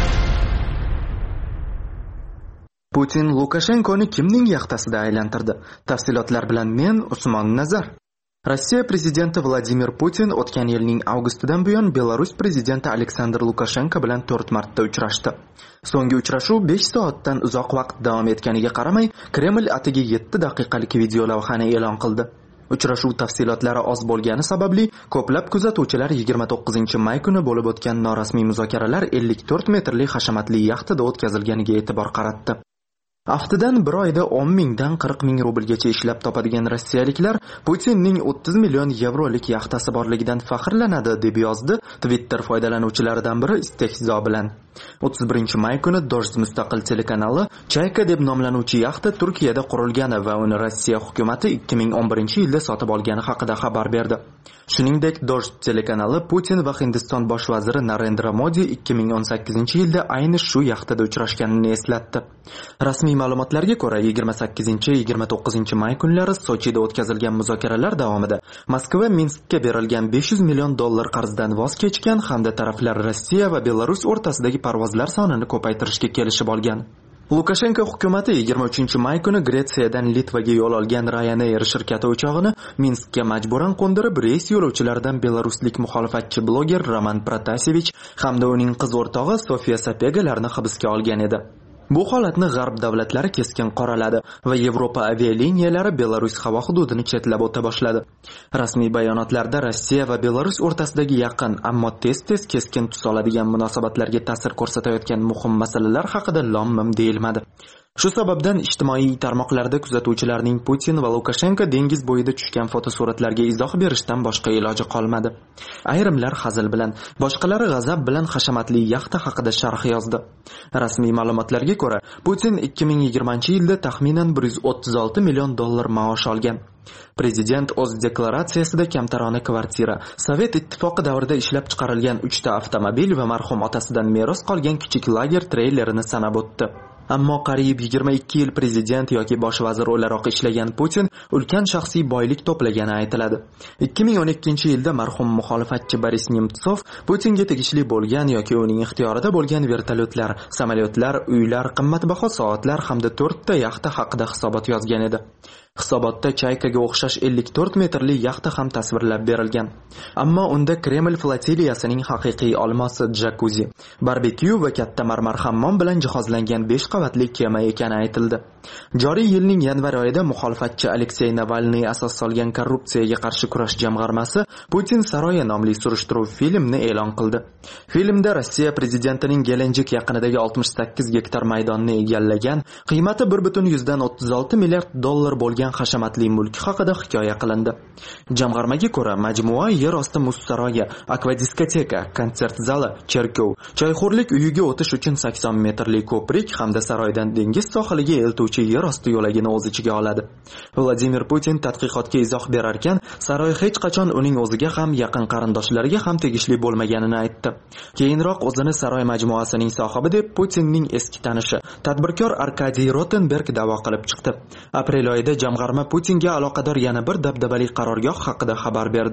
Putin Lukashenkoni kimning yaxtasida aylantirdi? Tafsilotlar bilan men Usmon Nazar. Rossiya prezidenti Vladimir Putin o'tgan yilning avgustidan buyon Belarus prezidenti Aleksandr Lukashenko bilan to'rt marta uchrashdi. So'nggi uchrashuv besh soatdan uzoq vaqt davom etganiga qaramay, Kreml atigi yetti daqiqalik video lavhani e'lon qildi. Uchrashuv tafsilotlari oz bo'lgani sababli ko'plab kuzatuvchilar yigirma to'qqizinchi may kuni bo'lib o'tgan norasmiy muzokaralar ellik to'rt metrli hashamatli yaxtada o'tkazilganiga e'tibor qaratdi. Aftidan bir oyda o'n mingdan qirq ming rublgacha ishlab topadigan rossiyaliklar Putinning o'ttiz million yevrolik yaxtasi borligidan faxrlanadi deb yozdi Twitter foydalanuvchilaridan biri istehzo bilan. o'ttiz birinchi may kuni Dozht mustaqil telekanali Chayka deb nomlanuvchi yaxta Turkiyada qurilgani va uni Rossiya hukumatı ikki ming o'n birinchi yilda sotib olgani haqida xabar berdi. Shuningdek, Dozht telekanali Putin va Hindiston bosh vaziri Narendra Modi ikki ming o'n sakkizinchi yilda ayni shu yaxtada uchrashganini eslatdi. Rasmiy ma'lumotlarga ko'ra, yigirma sakkizinchi yigirma to'qqizinchi may kunlari Sochida o'tkazilgan muzokaralar davomida Moskva Minskka berilgan besh yuz million dollar qarzdan voz kechgan hamda taraflar Rossiya va Belarus o'rtasidagi parvozlar sonini ko'paytirishga kelishib olgan. Lukashenko hukumati yigirma uchinchi may kuni Gretsiyadan Litvaga yo'l olgan Ryanair shirkati uchog'ini Minskka majburan qo'ndirib, reys yo'lovchilaridan belaruslik muxolifatchi bloger Roman Protasevich hamda uning qiz o'rtog'i Sofiya Sapegalarni hibsga olgan edi. Bu holatni G'arb davlatlari keskin qoraladi va Yevropa avialiniyalari Belarus havo hududini chetlab o'ta boshladi. Rasmiy bayonotlarda Rossiya va Belarus o'rtasidagi yaqin, ammo tez-tez keskin tus oladigan munosabatlarga ta'sir ko'rsatayotgan muhim masalalar haqida lom-mim deyilmadi. Shu sababdan ijtimoiy tarmoqlarda kuzatuvchilarning Putin va Lukashenko dengiz bo'yida tushgan fotosuratlarga izoh berishdan boshqa iloji qolmadi. Ayrimlar hazil bilan, boshqalari g'azab bilan hashamatli yaxta haqida sharh yozdi. Rasmiy ma'lumotlarga ko'ra, Putin ikki ming yigirmanchi yilda taxminan bir yuz o'ttiz olti million dollar maosh olgan. Prezident o'z deklaratsiyasida kamtarona kvartira, Sovet ittifoqi davrida ishlab chiqarilgan uchta avtomobil va marhum otasidan meros qolgan kichik lager treylerini sanab o'tdi. Ammo qariyb yigirma ikki yil prezident yoki bosh vazir o'laroq ishlagan Putin ulkan shaxsiy boylik to'plagani aytiladi. ikki ming o'n ikkinchi yilda marhum muxolifatchi Boris Nemtsov Putinga tegishli bo'lgan yoki uning ixtiyorida bo'lgan vertolyotlar, samolyotlar, uylar, qimmatbaho soatlar hamda to'rtta yaxta haqida hisobot yozgan edi. Hisobotda Chaykaga o'xshash ellik to'rt metrli yaxta ham tasvirlab berilgan. Ammo unda Kreml flotiliyasining haqiqiy olmosi jakuzi, barbekyu va katta marmar hammom bilan jihozlangan besh qavatli kema ekani aytildi. Joriy yilning yanvar oyida muxolifatchi Aleksey Navalniy asos solgan korrupsiyaga qarshi kurash jamg'armasi Putin saroyi nomli surishtiruv filmni e'lon qildi. Filmda Rossiya prezidentining Gelenjik yaqinidagi oltmish sakkiz gektar maydonni egallagan, qiymati bir butun yuzdan o'ttiz olti milliard dollar bo'lgan hashamatli mulk haqida hikoya qilindi. Jamg'armaga ko'ra, majmua yer osti muz saroyi, akvadiskoteka, konsert zali, cherkov, choyxo'rlik uyiga o'tish uchun sakson metrli ko'prik hamda saroydan dengiz sohiliga eltuvchi yer osti yo'lagini o'z ichiga oladi. Vladimir Putin tadqiqotga izoh berar ekan, saroy hech qachon uning o'ziga ham yaqin qarindoshlariga ham tegishli bo'lmaganini aytdi. Keyinroq o'zini saroy majmuasining sohibi deb Putinning eski tanishi, tadbirkor Arkadiy Rotenberg da'vo qilib chiqdi. Aprel oyida jamg'arma Putinga aloqador yana bir dabdabali qarorgoh haqida xabar berdi.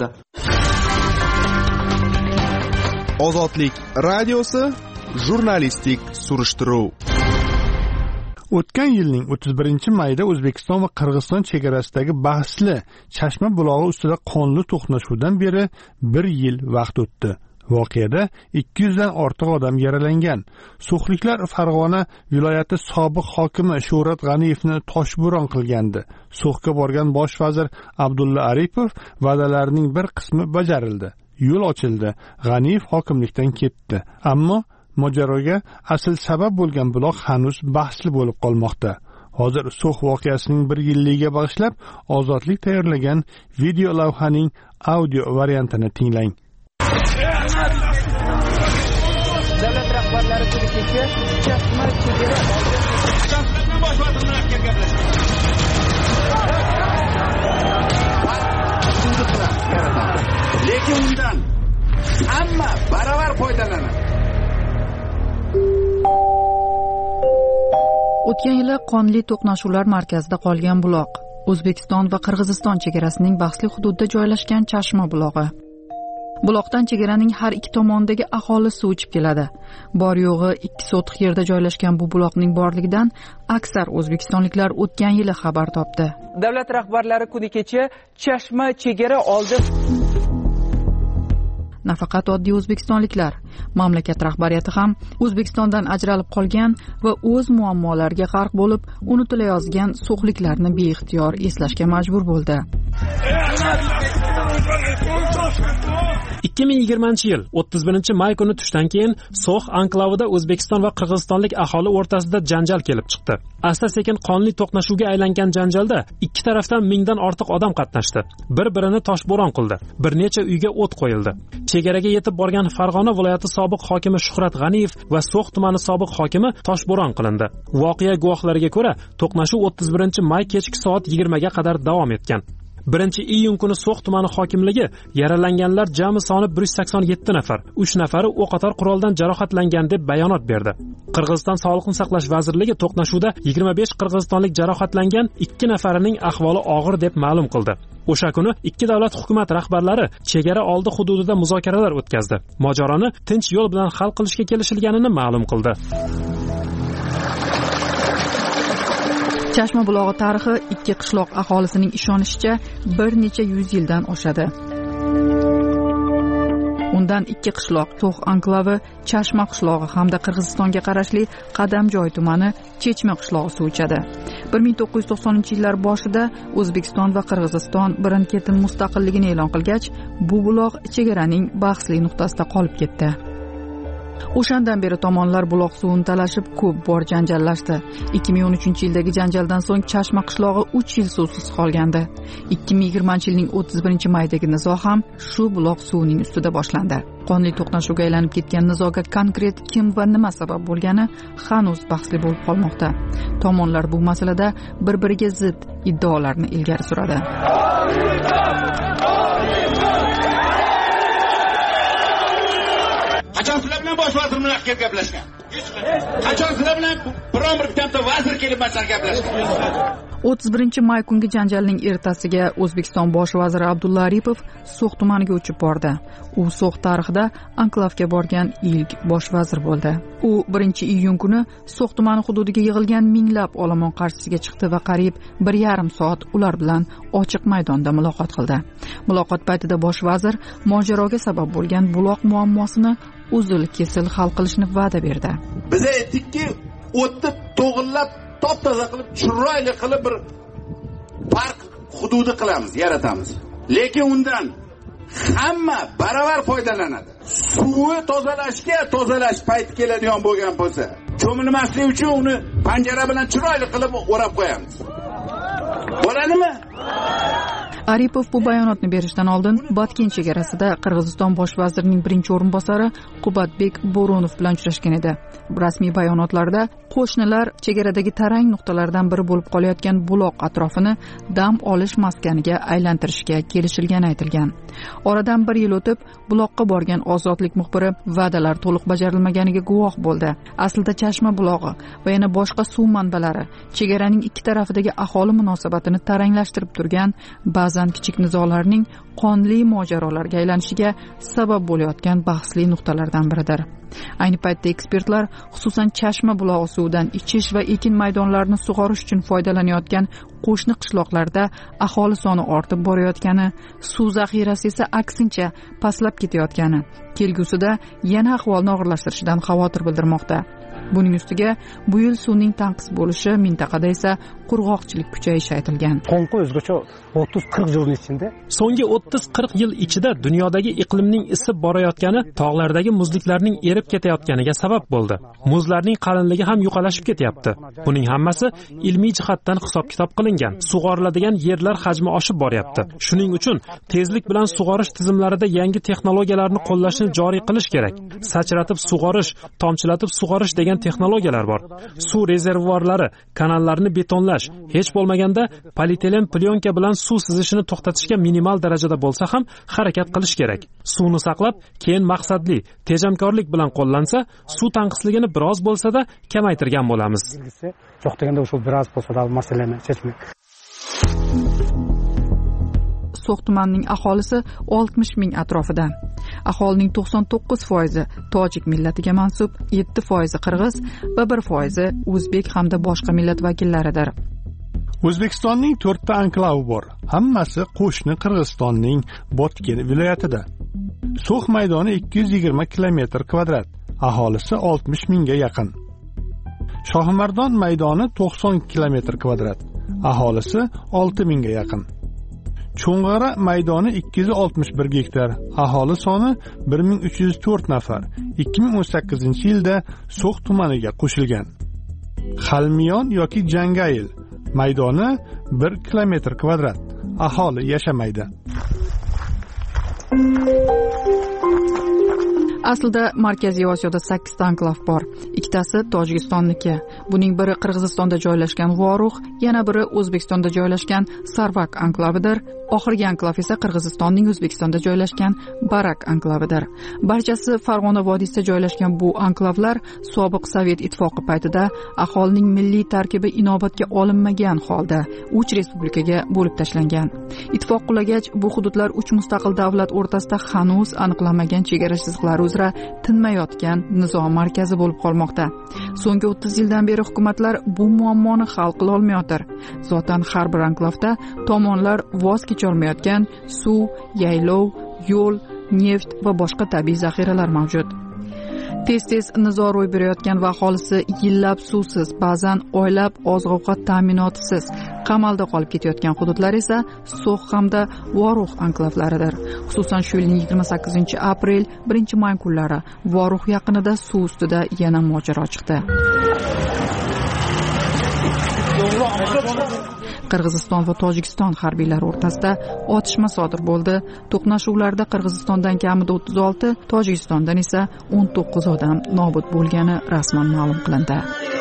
Ozodlik radiosi jurnalistik surishtiruv. O'tgan yilning o'ttiz birinchi mayda O'zbekiston va Qirg'iziston chegarasidagi bahsli Chashma bulog'i ustida qonli to'qnashuvdan beri bir yil vaqt o'tdi Voqeada ikki yuzdan ortiq odam yaralangan. So'xliklar Farg'ona viloyati sobiq hokimi Shuhrat G'aniyevni toshbo'ron qilgandi. So'xga borgan bosh vazir Abdulla Aripov va'dalarining bir qismi bajarildi. Yo'l ochildi. G'aniyev hokimlikdan ketdi. Ammo mojaroga asl sabab bo'lgan buloq hanuz bahsli bo'lib qolmoqda. Hozir So'x voqeasining bir yilligiga bag'ishlab Ozodlik tayyorlagan video lavhaning audio variantini tinglang. Davlat rahbarlari kuni kecha chaqma chegara lekin undan hamma baravar foydalanadi. O'tgan yili qonli to'qnashuvlar markazida qolgan buloq O'zbekiston va Qirg'iziston chegarasining bahsli hududida joylashgan Chashma bulog'i. Buloqdan chegaraning har ikki tomonidagi aholi suv ichib keladi. Bor yo'g'i ikki sotix yerda joylashgan bu buloqning borligidan aksar o'zbekistonliklar o'tgan yili xabar topdi. Davlat rahbarlari kuni kecha Chashma chegara oldi. Nafaqat oddiy o'zbekistonliklar, mamlakat rahbariyati ham O'zbekistondan ajralib qolgan va o'z muammolariga g'arq bo'lib, unutilayozgan so'xliklarni beixtiyor eslashga majbur bo'ldi. ikki ming yigirmanchi yil o'ttiz birinchi may kuni tushdan keyin So'x anklavida O'zbekiston va qirg'izistonlik aholi o'rtasida janjal kelib chiqdi. Asta-sekin qonli to'qnashuvga aylangan janjalda ikki tarafdan mingdan ortiq odam qatnashdi. Bir-birini toshbo'ron qildi. Bir necha uyga o't qo'yildi. Chegaraga yetib borgan Farg'ona viloyati sobiq hokimi Shuhrat G'aniyev va So'x tumani sobiq hokimi toshbo'ron qilindi. Voqea guvohlariga ko'ra, to'qnashuv o'ttiz birinchi may kechki soat yigirmaga qadar davom etgan. birinchi iyun kuni So'x tumani hokimligi yaralanganlar jami soni bir yuz sakson yetti nafar, uch nafari o'qotar quroldan jarohatlangan deb bayonot berdi. Qirg'iziston Sog'liqni saqlash vazirligi to'qnashuvda yigirma besh qirg'izistonlik jarohatlangan, ikki nafarining ahvoli og'ir deb ma'lum qildi. O'sha kuni ikki davlat hukumat rahbarlari chegara oldi hududida muzokaralar o'tkazdi. Mojaroni tinch yo'l bilan hal qilishga kelishilganini ma'lum qildi. Chashma bulog'i tarixi ikki qishloq aholisining ishonishicha bir necha yuz yildan oshadi. Undan ikki qishloq So'x anklavi Chashma qishlog'i hamda Qirg'izistonga qarashli Qadamjoy tumani Chechma qishlog'i suv ichadi. bir ming to'qqiz yuz to'qsoninchi yillar boshida O'zbekiston va Qirg'iziston birin-ketin mustaqilligini e'lon qilgach, bu buloq chegaraning bahsli nuqtasida qolib ketdi. O'shandan beri tomonlar buloq suvini talashib ko'p bor janjallashdi. ikki ming o'n uchinchi yildagi janjaldan so'ng Chashma qishlog'i uch yil suvsiz qolgandi. ikki ming yigirmanchi yilning o'ttiz birinchi maydagi nizo ham shu buloq suvining ustida boshlandi. Qonli to'qnashuvga aylanib ketgan nizoga konkret kim va nima sabab bo'lgani hanuz bahsli bo'lib qolmoqda. Tomonlar bu masalada bir-biriga zid iddaolarni ilgari suradi. Qachon sizlar bilan bosh vazir bilan kelib gaplashgan? Qachon sizlar bilan biron bir bitta vazir kelib masala gaplashgan? o'ttiz birinchi may kungi janjalning ertasiga O'zbekiston bosh vaziri Abdulla Aripov So'x tumaniga uchib bordi. U So'x tarixida anklavga borgan ilk bosh vazir bo'ldi. U birinchi iyun kuni So'x tumani hududiga yig'ilgan minglab olomon qarshisiga chiqdi va qariyb bir yarim soat ular bilan ochiq maydonda muloqot qildi. Muloqot paytida bosh vazir mojaroga sabab bo'lgan buloq muammosini uzil-kesil hal qilishni va'da berdi. Biz aytdikki, o'tni to'g'irlab, top-toza qilib, chiroyli qilib bir park hududi qilamiz, yaratamiz. Lekin undan hamma baravar foydalanadi. Suvi tozalashga, tozalash payti keladigan bo'lgan bo'lsa, cho'milmaslik uchun uni panjara bilan chiroyli qilib o'rab qo'yamiz. Bo'ladimi? Aripov bu bayonotni berishdan oldin Botken chegarasida Qirg'iziston bosh vazirining birinchi o'rinbosari Qubatbek Bo'ronov bilan uchrashgan edi. Rasmiy bayonotlarda qo'shnilar chegaradagi tarang nuqtalardan biri bo'lib qolayotgan buloq atrofini dam olish maskaniga aylantirishga kelishilgani aytilgan. Oradan bir yil o'tib, buloqqa borgan Ozodlik muxbiri va'dalar to'liq bajarilmaganiga guvoh bo'ldi. Aslida Chashma bulog'i va yana boshqa suv manbalari chegaraning ikki tarafidagi aholi munosabatini taranglashtirib turgan ba'zi ba'zan kichik nizolarning qonli mojarolarga aylanishiga sabab bo'layotgan bahsli nuqtalardan biridir. Ayni paytda ekspertlar xususan Chashma bulog'i suvidan ichish va ekin maydonlarini sug'orish uchun foydalanayotgan qo'shni qishloqlarda aholi soni ortib borayotgani, suv zaxirasi esa aksincha pastlab ketayotgani, kelgusida yana ahvolni og'irlashtirishidan xavotir bildirmoqda. Buning ustiga bu yil suvning tanqis bo'lishi, mintaqada esa qurg'oqchilik kuchayishi aytilgan. o'ttiz qirq yilning ichida so'nggi o'ttiz qirq yil ichida dunyodagi iqlimning isib borayotgani tog'lardagi muzliklarning erib ketayotganiga sabab bo'ldi. Muzlarning qalinligi ham yo'qolashib ketyapti. Buning hammasi ilmiy jihatdan hisob-kitob qilingan. Sug'oriladigan yerlar hajmi oshib boryapti. Shuning uchun tezlik bilan sug'orish tizimlarida yangi texnologiyalarni qo'llashni joriy qilish kerak. Sachratib sug'orish, tomchilatib sug'orish degan texnologiyalar bor. Suv rezervuarlari, kanallarni betonlash, hech bo'lmaganda polietilen plyonka bilan suv sizishini to'xtatishga minimal darajada bo'lsa ham harakat qilish kerak. Suvni saqlab, keyin maqsadli, tejamkorlik bilan qo'llansa, suv tanqisligini biroz bo'lsa-da kamaytirgan bo'lamiz. To'xtaganda shu biroz bo'lsa-da masalani chechmaydi. So'x tumanining aholisi oltmish ming atrofida. Aholining to'qson to'qqiz foizi tojik millatiga mansub, yetti foizi qirg'iz va bir foizi o'zbek hamda boshqa millat vakillaridir. O'zbekistonning to'rtta anklavi bor. Hammasi qo'shni Qirg'izistonning Botken viloyatida. So'x maydoni ikki yuz yigirma kilometr kvadrat, aholisi oltmish mingga yaqin. Shohimardon maydoni to'qson kilometr kvadrat, aholisi olti mingga yaqin. Cho'ng'ara maydoni ikki yuz oltmish bir gektar, aholi soni bir ming uch yuz to'rt nafar. ikki ming o'n sakkizinchi yilda So'x tumaniga qo'shilgan. Xalmiyon yoki Jangayil maydoni bir kilometr kvadrat, aholi yashamaydi. Aslida Markaziy Osiyoda sakkizta anklav bor. Ikkitasi Tojikistonniki. Buning biri Qirg'izistonda joylashgan Vorux, yana biri O'zbekistonda joylashgan Sarvak anklavidir. Oxirgi anklav esa Qirg'izistonning O'zbekistonda joylashgan Barak anklavidir. Barchasi Farg'ona vodiysida joylashgan bu anklavlar sobiq Sovet ittifoqi paytida aholining milliy tarkibi inobatga olinmagan holda uch respublikaga bo'lib tashlangan. Ittifoq qulagach, bu hududlar uch mustaqil davlat o'rtasida hanuz aniqlanmagan chegara chiziqlari uzra tinmayotgan nizo markazi bo'lib qolmoqda. So'nggi o'ttiz yildan beri hukumatlar bu muammoni hal qila olmayotir. Zotan har bir anklavda tomonlar voz kecholmayotgan suv, yaylov, yo'l, neft va boshqa tabiiy zaxiralar mavjud. Tez-tez nizo ro'y berayotgan va aholisi yillab suvsiz, ba'zan oylab oziq-ovqat ta'minotisiz qamalda qolib ketayotgan hududlar esa So'x hamda Vorux anklavlaridir. Xususan shu yilning yigirma sakkizinchi aprel, birinchi may kunlari Vorux yaqinida suv ustida yana mojaro chiqdi. Qirg'iziston va Tojikiston harbiylari o'rtasida otishma sodir bo'ldi. To'qnashuvlarda Qirg'izistondan kamida o'ttiz olti, Tojikistondan esa o'n to'qqiz odam nobud bo'lgani rasman ma'lum qilindi.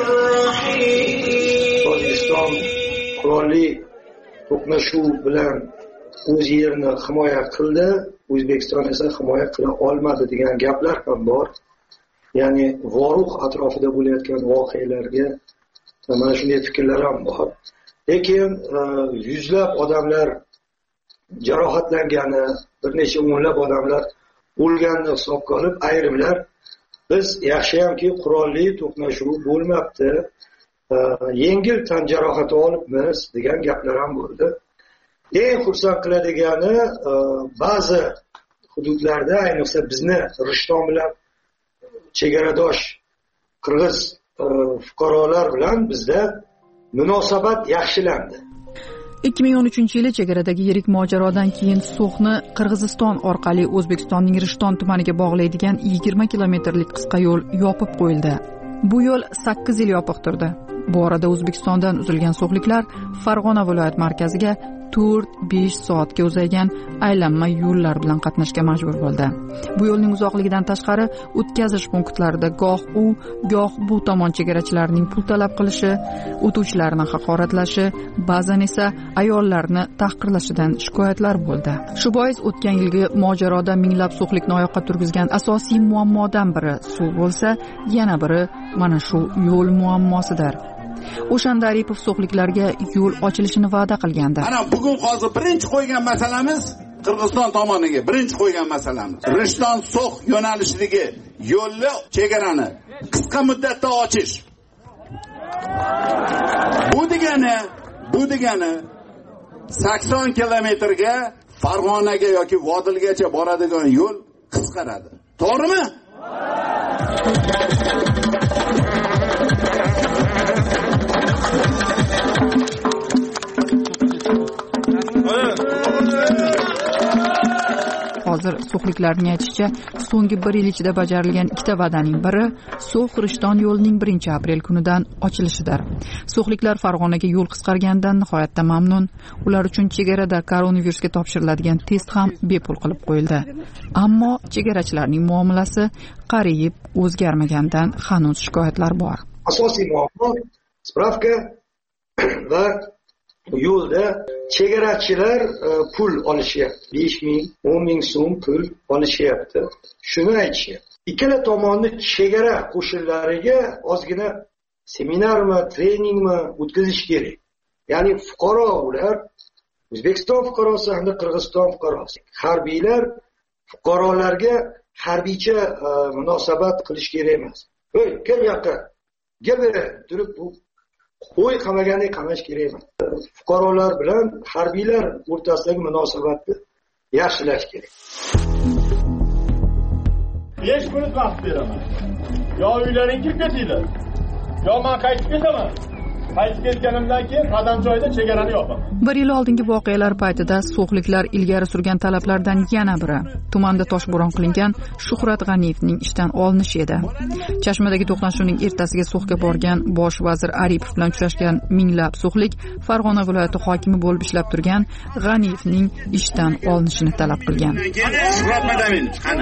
Tojikiston qurolli to'qnashuv bilan o'z yerini himoya qildi, O'zbekiston esa himoya qila olmadi degan gaplar ham bor. Ya'ni Vorux atrofida bo'layotgan voqealarga mana shunday fikrlar ham bor. Lekin yuzlab odamlar jarohatlangani, bir necha o'nlab odamlar o'lganini hisobga olib, ayrimlar biz yaxshiyamki qurolli to'qnashuv bo'lmabdi, yengil tan jarohati olibmiz degan gaplar ham bo'ldi. Eng xursand qiladigani ba'zi hududlarda, ayniqsa bizni Rishton bilan chegaradosh qirg'iz fuqarolar bilan bizda munosabat yaxshilandi. ikki ming o'n uchinchi yili chegaradagi yirik mojarodan keyin So'xni Qirg'iziston orqali O'zbekistonning Rishton tumaniga bog'laydigan yigirma kilometrlik qisqa yo'l yopib qo'yildi. Bu yo'l sakkiz yil yopiq turdi. Bu orada O'zbekistondan uzilgan so'xliklar Farg'ona viloyat markaziga to'rt besh soatga uzaygan aylanma yo'llar bilan qatnashga majbur bo'ldi. Bu yo'lning uzoqligidan tashqari o'tkazish punktlarida goh u, goh bu tomon chegarachilarning pul talab qilishi, o'tuvchilarni haqoratlashi, ba'zan esa ayollarni tahqirlashidan shikoyatlar bo'ldi. Shu bois o'tgan yilgi mojaroda minglab so'xlikni oyoqqa turgizgan asosiy muammodan biri suv bo'lsa, yana biri mana shu yo'l muammosidir. O'shanda Aripov so'xliklarga yo'l ochilishini va'da qilgandi. Mana bugun hozir birinchi qo'ygan masalamiz Qirg'iziston tomoniga birinchi qo'ygan masalamiz Rishton So'x yo'nalishidagi yo'lni chegarani qisqa muddatda ochish. Bu degani, bu degani sakson kilometrga Farg'onaga yoki Vodilgacha boradigan yo'l qisqaradi. To'g'rimi? Hozir so'xliklarning aytishicha, so'nggi bir yil ichida bajarilgan ikkita va'daning biri So'x-Rishton yo'lining birinchi aprel kunidan ochilishidir. So'xliklar Farg'onaga yo'l qisqarganidan nihoyatda mamnun. Ular uchun chegarada koronavirusga topshiriladigan test ham bepul qilib qo'yildi. Ammo chegarachilarning muomalasi qariyib o'zgarmagandan hanuz shikoyatlar bor. Asosiy muammo spravka va yo'lda chegarachilar pul olishyapti. besh ming, o'n ming so'm pul olishyapti. Shuni aytishyapti. Ikkala tomonni chegara qo'shinlariga ozgina seminarmi, treningmi o'tkazish kerak. Ya'ni fuqaro ular O'zbekiston fuqarosi hamda Qirg'iziston fuqarosi. Harbiylar fuqarolarga harbiycha munosabat qilish kerak emas. Ey, kel bu yoqqa. Kel beri, turib bu qo'y qamagandek qamash kerak emas. Fuqarolar bilan harbiylar o'rtasidagi munosabatni yaxshilash kerak. besh minut vaqt beraman. Yo uylaring kirib ketinglar. Yo men qaytib ketaman. Qaytib ketganimdan keyin qadam joyida chegarani yopaman. Bir yil oldingi voqealar paytida so'xliklar ilgari surgan talablardan yana biri tumanda toshbo'ron qilingan Shuhrat G'aniyevning ishdan olinishi edi. Chashmadagi to'qnashuvning ertasiga So'xga borgan bosh vazir Aripov bilan uchrashgan minglab so'xlik Farg'ona viloyati hokimi bo'lib ishlab turgan G'aniyevning ishdan olinishini talab qilgan. Shuhrat Madamin, qani?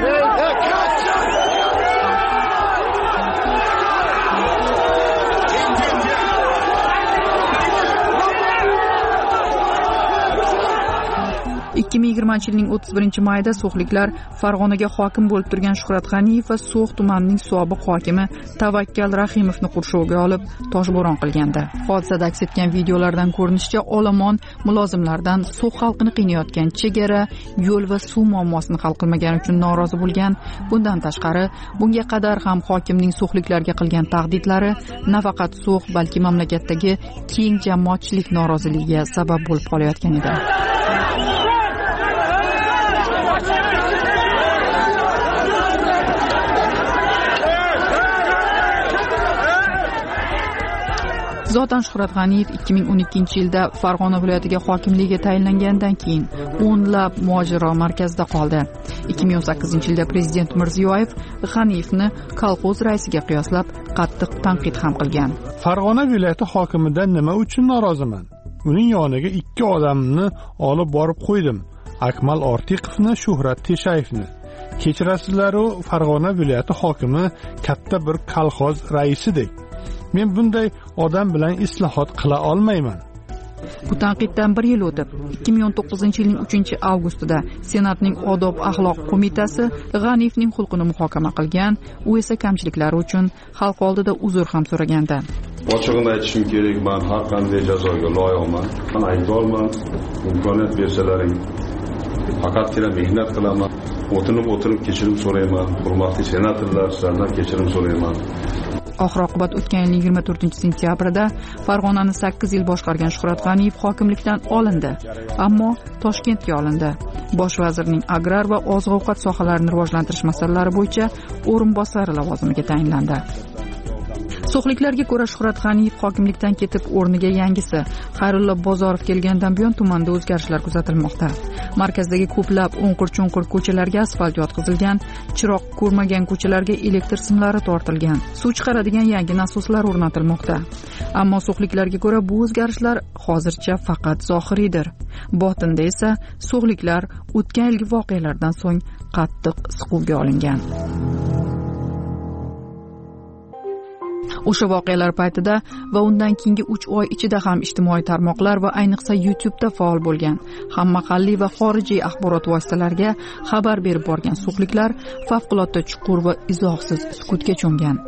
ikki ming yigirmanchi yilning o'ttiz birinchi mayida so'xliklar Farg'onaga hokim bo'lib turgan Shuhrat G'aniyev va So'x tumanining sobiq hokimi Tavakkal Rahimovni qurshovga olib toshbo'ron qilgandi. Hodisada aks etgan videolardan ko'rinishicha, olomon mulozimlardan So'x xalqini qiynayotgan chegara, yo'l va suv muammosini hal qilmagani uchun norozi bo'lgan. Bundan tashqari, bunga qadar ham hokimning so'xliklarga qilgan tahdidlari nafaqat So'x, balki mamlakatdagi keng jamoatchilik noroziligiga sabab bo'lib qolayotgan edi. Zotan Shuhrat G'aniyev ikki ming o'n ikkinchi yilda Farg'ona viloyatiga hokimligiga tayinlangandan keyin o'nlab mojaro markazida qoldi. ikki ming o'n sakkizinchi yilda prezident Mirziyoyev G'aniyevni kolxoz raisiga qiyoslab qattiq tanqid ham qilgan. Farg'ona viloyati hokimidan nima uchun noroziman? Uning yoniga ikki odamni olib borib qo'ydim. Akmal Ortiqovni, Shuhrat Teshayevni. Kechirasizlar-u, Farg'ona viloyati hokimi katta bir kolxoz raisidek. Men bunday odam bilan islohot qila olmayman. Bu tanqiddan bir yil o'tib, ikki ming o'n to'qqizinchi yilning uchinchi avgustida Senatning Odob axloq qo'mitasi G'aniyevning xulqini muhokama qilgan, u esa kamchiliklari uchun xalq oldida uzr ham so'ragandi. Ochig'ini aytishim kerak, men har qanday jazoga loyiqman. Men aybdorman. Imkoniyat bersalaring, faqatgina mehnat qilaman. O'tinib-o'tirib kechirim so'rayman. Hurmatli senatorlar, sizlardan kechirim so'rayman. Oxir oqibat o'tgan yilning yigirma to'rtinchi sentyabrida Farg'onani sakkiz yil boshqargan Shuhrat G'aniyev hokimlikdan olindi, ammo Toshkentga olindi. Bosh vazirning agrar va oziq-ovqat sohalarini rivojlantirish masalalari bo'yicha o'rinbosari lavozimiga tayinlandi. So'xliklarga ko'ra Shuhrat G'aniyev hokimlikdan ketib o'rniga yangisi Xayrullo Bozorov kelgandan buyon tumanda o'zgarishlar kuzatilmoqda. Markazdagi ko'plab o'nqir-cho'nqir ko'chalarga asfalt yotqizilgan, chiroq ko'rmagan ko'chalarga elektr simlari tortilgan, suv chiqaradigan yangi nasoslar o'rnatilmoqda. Ammo so'xliklarga ko'ra bu o'zgarishlar hozircha faqat zohiriydir. Botinda esa so'xliklar o'tgan yilgi voqealardan so'ng qattiq siquvga olingan. O'sha voqealar paytida va undan keyingi uch oy ichida ham ijtimoiy tarmoqlar va ayniqsa YouTube'da faol bo'lgan ham mahalliy va xorijiy axborot vositalariga xabar berib borgan so'xliklar favqulodda chuqur va izohsiz sukutga cho'mgan.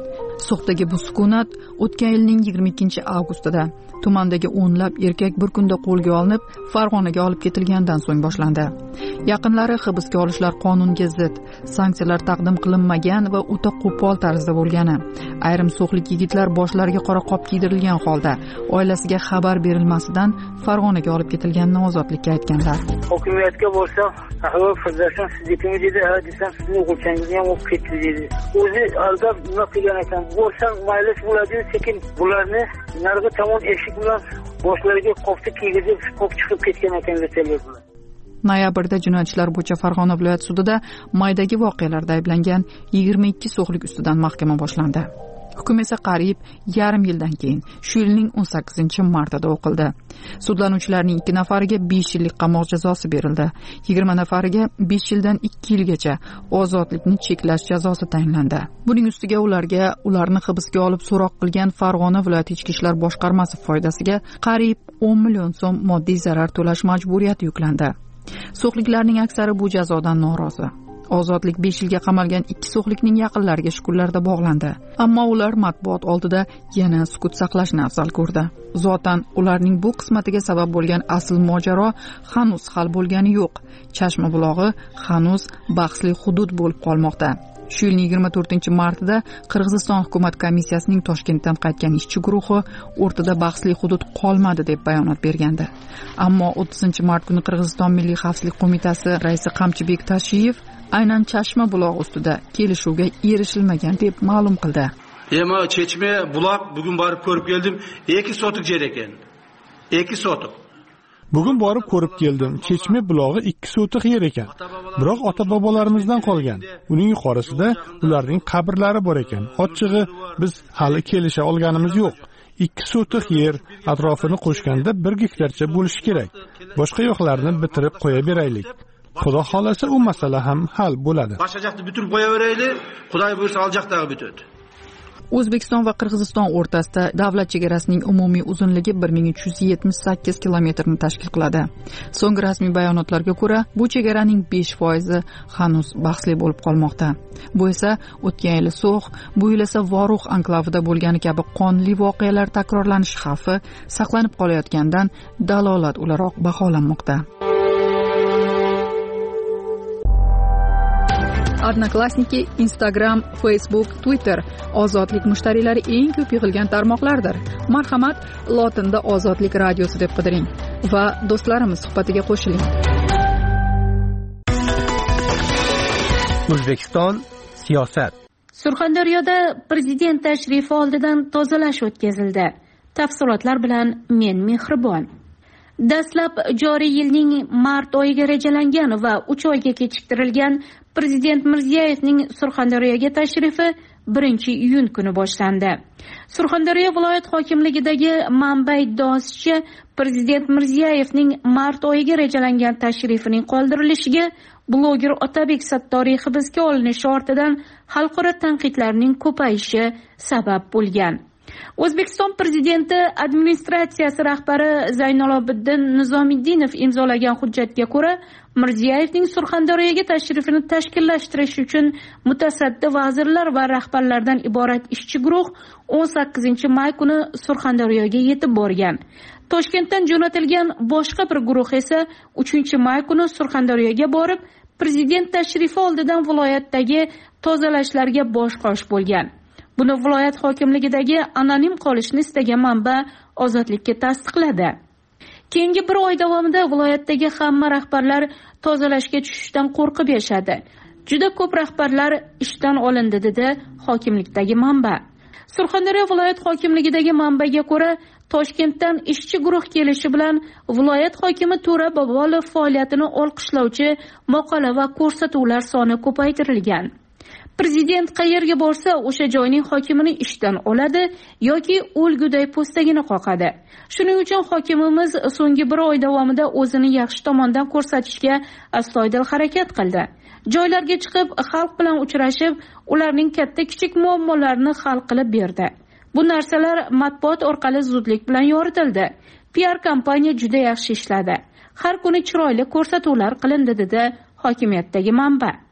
So'xdagi bu sukunat o'tgan yilning yigirma ikkinchi avgustida tumandagi o'nlab erkak bir kunda qo'lga olinib, Farg'onaga olib ketilgandan so'ng boshlandi. Yaqinlari hibsga olishlar qonunga zid, sanksiyalar taqdim qilinmagan va o'ta qo'pol tarzda bo'lgani, ayrim so'xlik yigitlar boshlariga qora qop kiydirilgan holda oilasiga xabar berilmasidan Farg'onaga olib ketilganini ozodlikka aytganlar. Hokimiyatga borsam, ahvol firdavsdan siznikimi dedi, ha desam sizni o'g'ilchangizni ham olib ketdi dedi. O'zi aldab nima qilgan ekan, borsam mayli bo'ladi, sekin bularni narigi tomon eshik bilan boshlariga qopni kiygizib, qop chiqib ketgan ekan deb. Noyabrda jinoyat ishlar bo'yicha Farg'ona viloyat sudida maydagi voqealarda ayblangan yigirma ikki so'xlik ustidan mahkama boshlandi. Hukm esa qariyb yarim yildan keyin, shu yilning o'n sakkizinchi martida o'qildi. Sudlanuvchilarning ikki nafariga besh yillik qamoq jazosi berildi. yigirma nafariga besh yildan ikki yilgacha ozodlikni cheklash jazosi tayinlandi. Buning ustiga ularga ularni hibsga olib so'roq qilgan Farg'ona viloyat ichki ishlar boshqarmasi foydasiga qariyb o'n million so'm moddiy zarar to'lash majburiyati yuklandi. So'xliklarning aksari bu jazodan norozi. Ozodlik besh yilga qamalgan ikki so'xlikning yaqinlariga shukurlarda bog'landi. Ammo ular matbuot oldida yana sukut saqlashni afzal ko'rdi. Zotan ularning bu qismatiga sabab bo'lgan asl mojaro hanuz hal bo'lgani yo'q. Chashma bulog'i hanuz bahsli hudud bo'lib qolmoqda. Shu yilning yigirma to'rtinchi martida Qirg'iziston hukumat komissiyasining Toshkentdan qaytgan ishchi guruhi o'rtada bahsli hudud qolmadi deb bayonot bergandi. Ammo o'ttizinchi mart kuni Qirg'iziston Milliy xavfsizlik qo'mitasi raisi Qamchibek Tashiyev aynan Chashma bulog'i ustida kelishuvga erishilmagan deb ma'lum qildi. Ema Chechme buloq bugun borib ko'rib keldim, ikki sotik yer ekan. ikki sotik. Bugun borib ko'rib keldim. Chechme bulog'i ikki sotik yer ekan. Biroq ota-bobolarimizdan qolgan. Uning yuqorisida ularning qabrlari bor ekan. Ochig'i biz hali kelisha olganimiz yo'q. ikki sotik yer atrofini qo'shganda bir gektarcha bo'lishi kerak. Boshqa yo'qlarni bitirib qo'ya beraylik. Xudo xolasa u masala ham hal bo'ladi. Boshqa joqni bitirib qo'yaveraylik. Xudo buyursa aljoqdagi bitadi. O'zbekiston va Qirg'iziston o'rtasida davlat chegarasining umumiy uzunligi bir ming uch yuz yetmish sakkiz kilometrni tashkil qiladi. So'nggi rasmiy bayonotlarga ko'ra, bu chegaraning besh foizi hanuz bahsli bo'lib qolmoqda. Bu esa o'tgan yili So'x, bu yil esa Vorux anklavida bo'lgani kabi qonli voqealar takrorlanishi xavfi saqlanib qolayotgandan dalolat o'laroq baholanmoqda. Odnoklassniki, Instagram, Facebook, Twitter ozodlik mushtariylari eng ko'p yig'ilgan tarmoqlardir. Marhamat, lotinda Ozodlik radiosi deb qidiring va do'stlarimiz suhbatiga qo'shiling. O'zbekiston siyosat. Surxondaryoda prezident tashrifi oldidan tozalash o'tkazildi. Tafsilotlar bilan men Mehribon. Dastlab joriy yilning mart oyiga rejalangan va uch oyga kechiktirilgan Prezident Mirziyoyevning Surxondaryoga tashrifi birinchi iyun kuni boshlandi. Surxondaryo viloyat hokimligidagi manba iddaosicha, Prezident Mirziyoyevning mart oyiga rejalangan tashrifining qoldirilishiga bloger Otabek Sattoriy hibsga olinishi ortidan xalqaro tanqidlarning ko'payishi sabab bo'lgan. O'zbekiston prezidenti administratsiyasi rahbari Zaynalobiddin Nizomiddinov imzolagan hujjatga ko'ra, Mirziyoyevning Surxondaryoga tashrifini tashkillashtirish uchun mutasaddi vazirlar va rahbarlardan iborat ishchi guruh o'n sakkizinchi may kuni Surxondaryoga yetib borgan. Toshkentdan jo'natilgan boshqa bir guruh esa uchinchi may kuni Surxondaryoga borib, prezident tashrifi oldidan viloyatdagi tozalashlarga bosh qosh bo'lgan. Buni viloyat hokimligidagi anonim qolishni istagan manba Ozodlikka tasdiqladi. Keyingi bir oy davomida viloyatdagi hamma rahbarlar tozalashga tushishdan qo'rqib yashadi. Juda ko'p rahbarlar ishdan olindi dedi hokimlikdagi manba. Surxondaryo viloyat hokimligidagi manbaga ko'ra, Toshkentdan ishchi guruh kelishi bilan viloyat hokimi To'ra Bobolov faoliyatini olqishlovchi maqola va ko'rsatuvlar soni ko'paytirilgan. Prezident qayerga borsa, o'sha joyning hokimini ishdan oladi yoki o'lguday postagini qoqadi. Shuning uchun hokimimiz so'nggi bir oy davomida o'zini yaxshi tomondan ko'rsatishga astoydil harakat qildi. Joylarga chiqib, xalq bilan uchrashib, ularning katta-kichik muammolarini hal qilib berdi. Bu narsalar matbuot orqali zudlik bilan yoritildi. P R kompaniya juda yaxshi ishladi. Har kuni chiroyli ko'rsatuvlar qilindi dedi hokimiyatdagi manba.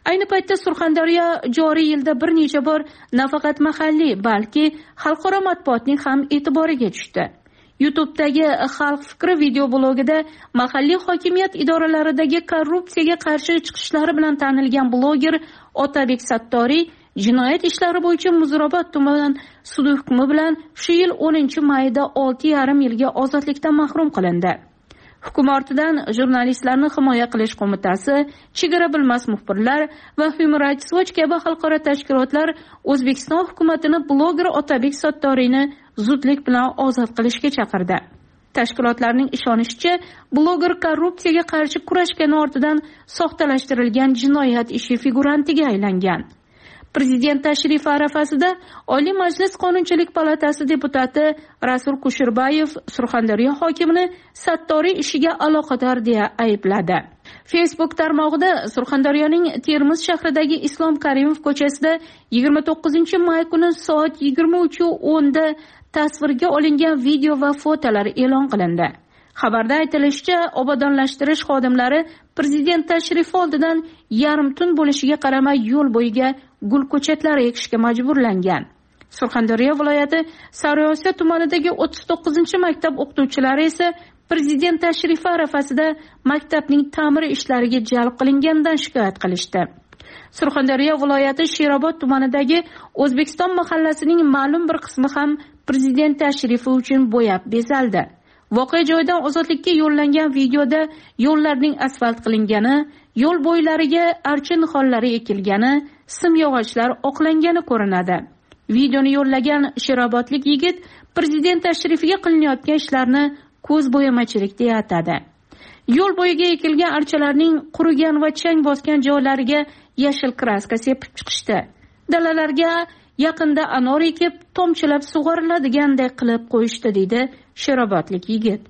Ayni paytda Surxondaryo joriy yilda bir necha bor nafaqat mahalliy, balki xalqaro matbuotning ham e'tiboriga tushdi. YouTube'dagi Xalq fikri video blogida mahalliy hokimiyat idoralaridagi korrupsiyaga qarshi chiqishlari bilan tanilgan bloger Otabek Sattoriy jinoyat ishlari bo'yicha Muzrabot tuman sud hukmi bilan shu yil o'ninchi mayda olti yarim yilga ozodlikdan mahrum qilindi. Hukm ortidan jurnalistlarni himoya qilish qo'mitasi, chegara bilmas muxbirlar va Human Rights Watch kabi xalqaro tashkilotlar O'zbekiston hukumatini bloger Otabek Sattoriyni zudlik bilan ozod qilishga chaqirdi. Tashkilotlarning ishonishicha, bloger korrupsiyaga qarshi kurashgani ortidan soxtalashtirilgan jinoyat ishi figurantiga aylangan. Prezident tashrifi arafasida Oliy Majlis Qonunchilik palatasi deputati Rasul Kushirbayev Surxondaryo hokimini Sattoriy ishiga aloqador deya aybladi. Facebook tarmog'ida Surxondaryoning Termiz shahridagi Islom Karimov ko'chasida yigirma to'qqizinchi may kuni soat yigirma uch o'n da tasvirga olingan video va fotolar e'lon qilindi. Xabarda aytilishicha, obodonlashtirish xodimlari prezident tashrifi oldidan yarim tun bo'lishiga qaramay yo'l bo'yiga gul ko'chatlari ekishga majburlangan. Surxondaryo viloyati Sariosiyo tumanidagi o'ttiz to'qqizinchi maktab o'qituvchilari esa prezident tashrifi arafasida maktabning ta'mir ishlariga jalb qilinganidan shikoyat qilishdi. Surxondaryo viloyati Sherobod tumanidagi O'zbekiston mahallasining ma'lum bir qismi ham prezident tashrifi uchun bo'yab bezaldi. Voqea joyidan ozodlikka yo'llangan videoda yo'llarning asfalt qilingani, yo'l bo'ylariga archa nihollari ekilgani, simyog'ochlar oqlangani ko'rinadi. Videoni yo'llagan sherobodlik yigit prezident tashrifiga qilinayotgan ishlarni ko'z bo'yamachilik deya atadi. Yo'l bo'yiga ekilgan archalarning qurigan va chang bosgan joylariga yashil kraska sepib chiqishdi. Dalalarga yaqinda anor ekib, tomchilab sug'oriladigandek qilib qo'yishdi, deydi sherobodlik yigit.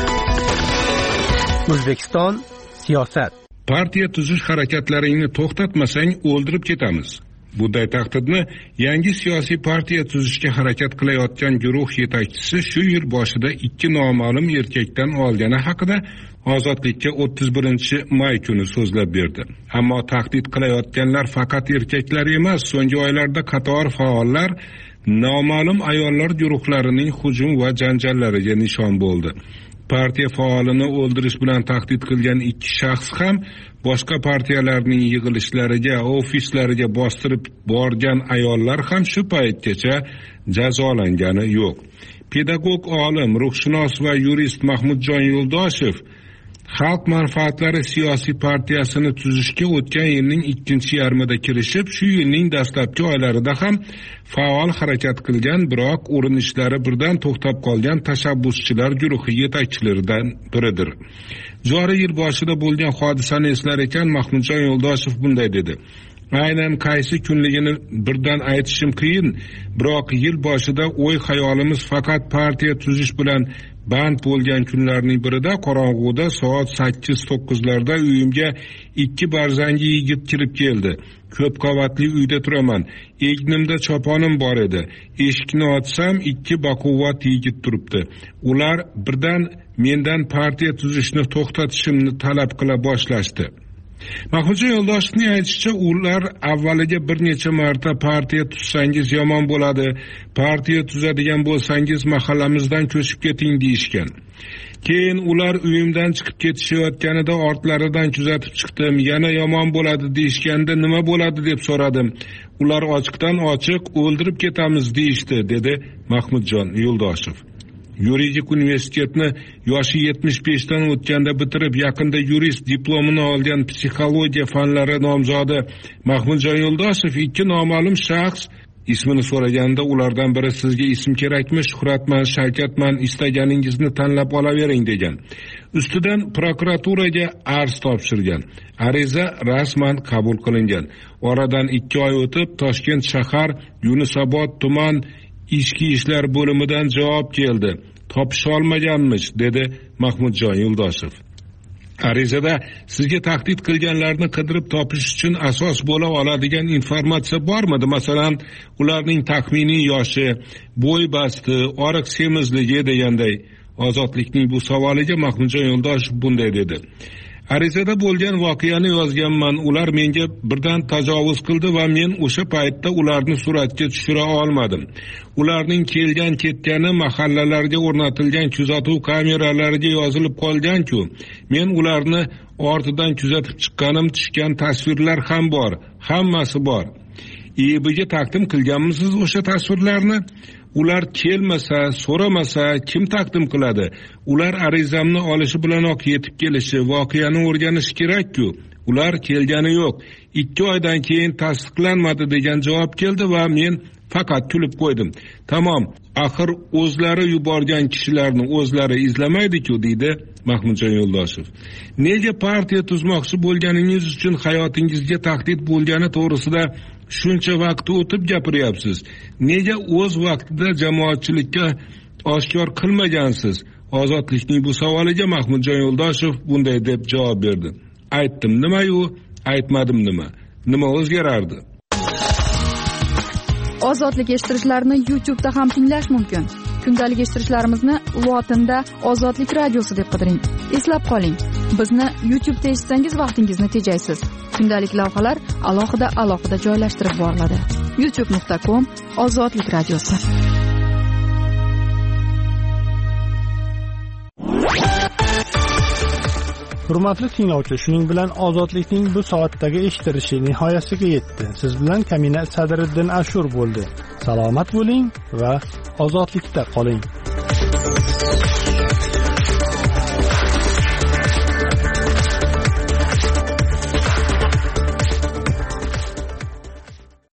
O'zbekiston siyosat. Partiya tuzish harakatlaringni to'xtatmasang o'ldirib ketamiz. Bunday tahdidni yangi siyosiy partiya tuzishga harakat qilayotgan guruh yetakchisi shu yil boshida ikki noma'lum erkakdan olgani haqida Ozodlikka o'ttiz birinchi may kuni so'zlab berdi. Ammo tahdid qilayotganlar faqat erkaklar emas, so'nggi oylarda qator faollar noma'lum ayollar guruhlarining hujum va janjallariga nishon bo'ldi. Partiya faolini o'ldirish bilan tahdid qilgan ikki shaxs ham boshqa partiyalarning yig'ilishlariga, ofislariga bostirib borgan ayollar ham shu paytgacha jazolangani yo'q. Pedagog olim, ruhshunos va yurist Mahmudjon Yo'ldoshev Xalq manfaatlari siyosiy partiyasini tuzishga o'tgan yilning ikkinchi yarmida kirishib, shu yilning dastlabki oylarida ham faol harakat qilgan, biroq urinishlari birdan to'xtab qolgan tashabbuschilar guruhi yetakchilaridan biridir. Joriy yil boshida bo'lgan hodisani eslar ekan Mahmudjon Yo'ldoshev bunday dedi: Aynan qaysi kunligini birdan aytishim qiyin, biroq yil boshida o'y xayolimiz faqat partiya tuzish bilan band bo'lgan kunlarning birida qorong'uda soat sakkiz to'qqizlarda uyimga ikki barzangi yigit kirib keldi. Ko'p qavatli uyda turaman. Egnimda choponim bor edi. Eshikni ochsam ikki baquvvat yigit turibdi. Ular birdan mendan partiya tuzishni to'xtatishimni talab qila boshlashdi. Mahmudjon Yo'ldoshevning aytishicha, ular avvaliga bir necha marta partiya tuzsangiz yomon bo'ladi, partiya tuzadigan bo'lsangiz mahallamizdan ko'chib keting deyishgan. Keyin ular uyimdan chiqib ketishayotganida ortlaridan kuzatib chiqdim. Yana yomon bo'ladi deyishganda nima bo'ladi deb so'radim. Ular ochiqdan ochiq o'ldirib ketamiz deyishdi, dedi Mahmudjon Yo'ldoshev. Yuridik universitetni yoshi yetmish beshdan o'tganda bitirib, yaqinda yurist diplomini olgan psixologiya fanlari nomzodi Mahmudjon Yo'ldoshev ikki noma'lum shaxs ismini so'raganda ulardan biri sizga ism kerakmi, shuhratman, shavkatman, istaganingizni tanlab olavering degan. Ustidan prokuraturaga arz topshirgan. Ariza rasman qabul qilingan. Oradan ikki oy o'tib Toshkent shahar Yunusobod tuman Ichki ishlar bo'limidan javob keldi. Topisha olmaganmiz, dedi Mahmudjon Yo'ldoshev. Arizada sizga tahdid qilganlarni qidirib topish uchun asos bo'la oladigan informatsiya bormidi? Masalan, ularning taxminiy yoshi, bo'y basti, oriq semizligi deganday. Ozodlikning bu savoliga Mahmudjon Yo'ldoshev bunday dedi: arizada bo'lgan voqeani yozganman. Ular menga birdan tajovuz qildi va men o'sha paytda ularni suratga tushira olmadim. Ularning kelgan ketgani mahallalarga o'rnatilgan kuzatuv kameralariga yozilib qolgan-ku. Men ularni ortidan kuzatib chiqqanim, tushgan tasvirlar ham bor, hammasi bor. I B'ga taqdim qilganmisiz o'sha tasvirlarni? Ular kelmasa, so'ramasa kim taqdim qiladi? Ular arizamni olishi bilanoq yetib kelishi, voqeani o'rganish kerak-ku. Ular kelgani yo'q. ikki oydan keyin tasdiqlanmadi degan javob keldi va men faqat kulib qo'ydim. Tamom, axir o'zlari yuborgan kishilarni o'zlari izlamaydi-ku, deydi Mahmudjon Yo'ldoshev. Nega partiya tuzmoqchi bo'lganingiz uchun hayotingizga tahdid bo'lgani to'g'risida shuncha vaqt o'tib gapiryapsiz? Nega o'z vaqtida jamoatchilikka oshkor qilmagansiz? Ozodlikning bu savoliga Mahmudjon Yo'ldoshev bunday deb javob berdi. Aytdim nima-yu, aytmadim nima? Nima o'zgarardi? Ozodlik eshittirishlarni YouTube'da ham tinglash mumkin. Kundalik eshittirishlarimizni lotinda Ozodlik radiosi deb qidiring. Eslab qoling, bizni YouTube'da eshitsangiz vaqtingizni tejaysiz. Kundalik lavhalar alohida alohida joylashtirib boriladi. youtube nuqta com Ozodlik radiosi. Hurmatli tinglovchi, shuning bilan Ozodlikning bu soatdagi eshittirishi nihoyasiga yetdi. Siz bilan Kamina Sadriddin Ashur bo'ldi. Salomat bo'ling va ozodlikda qoling.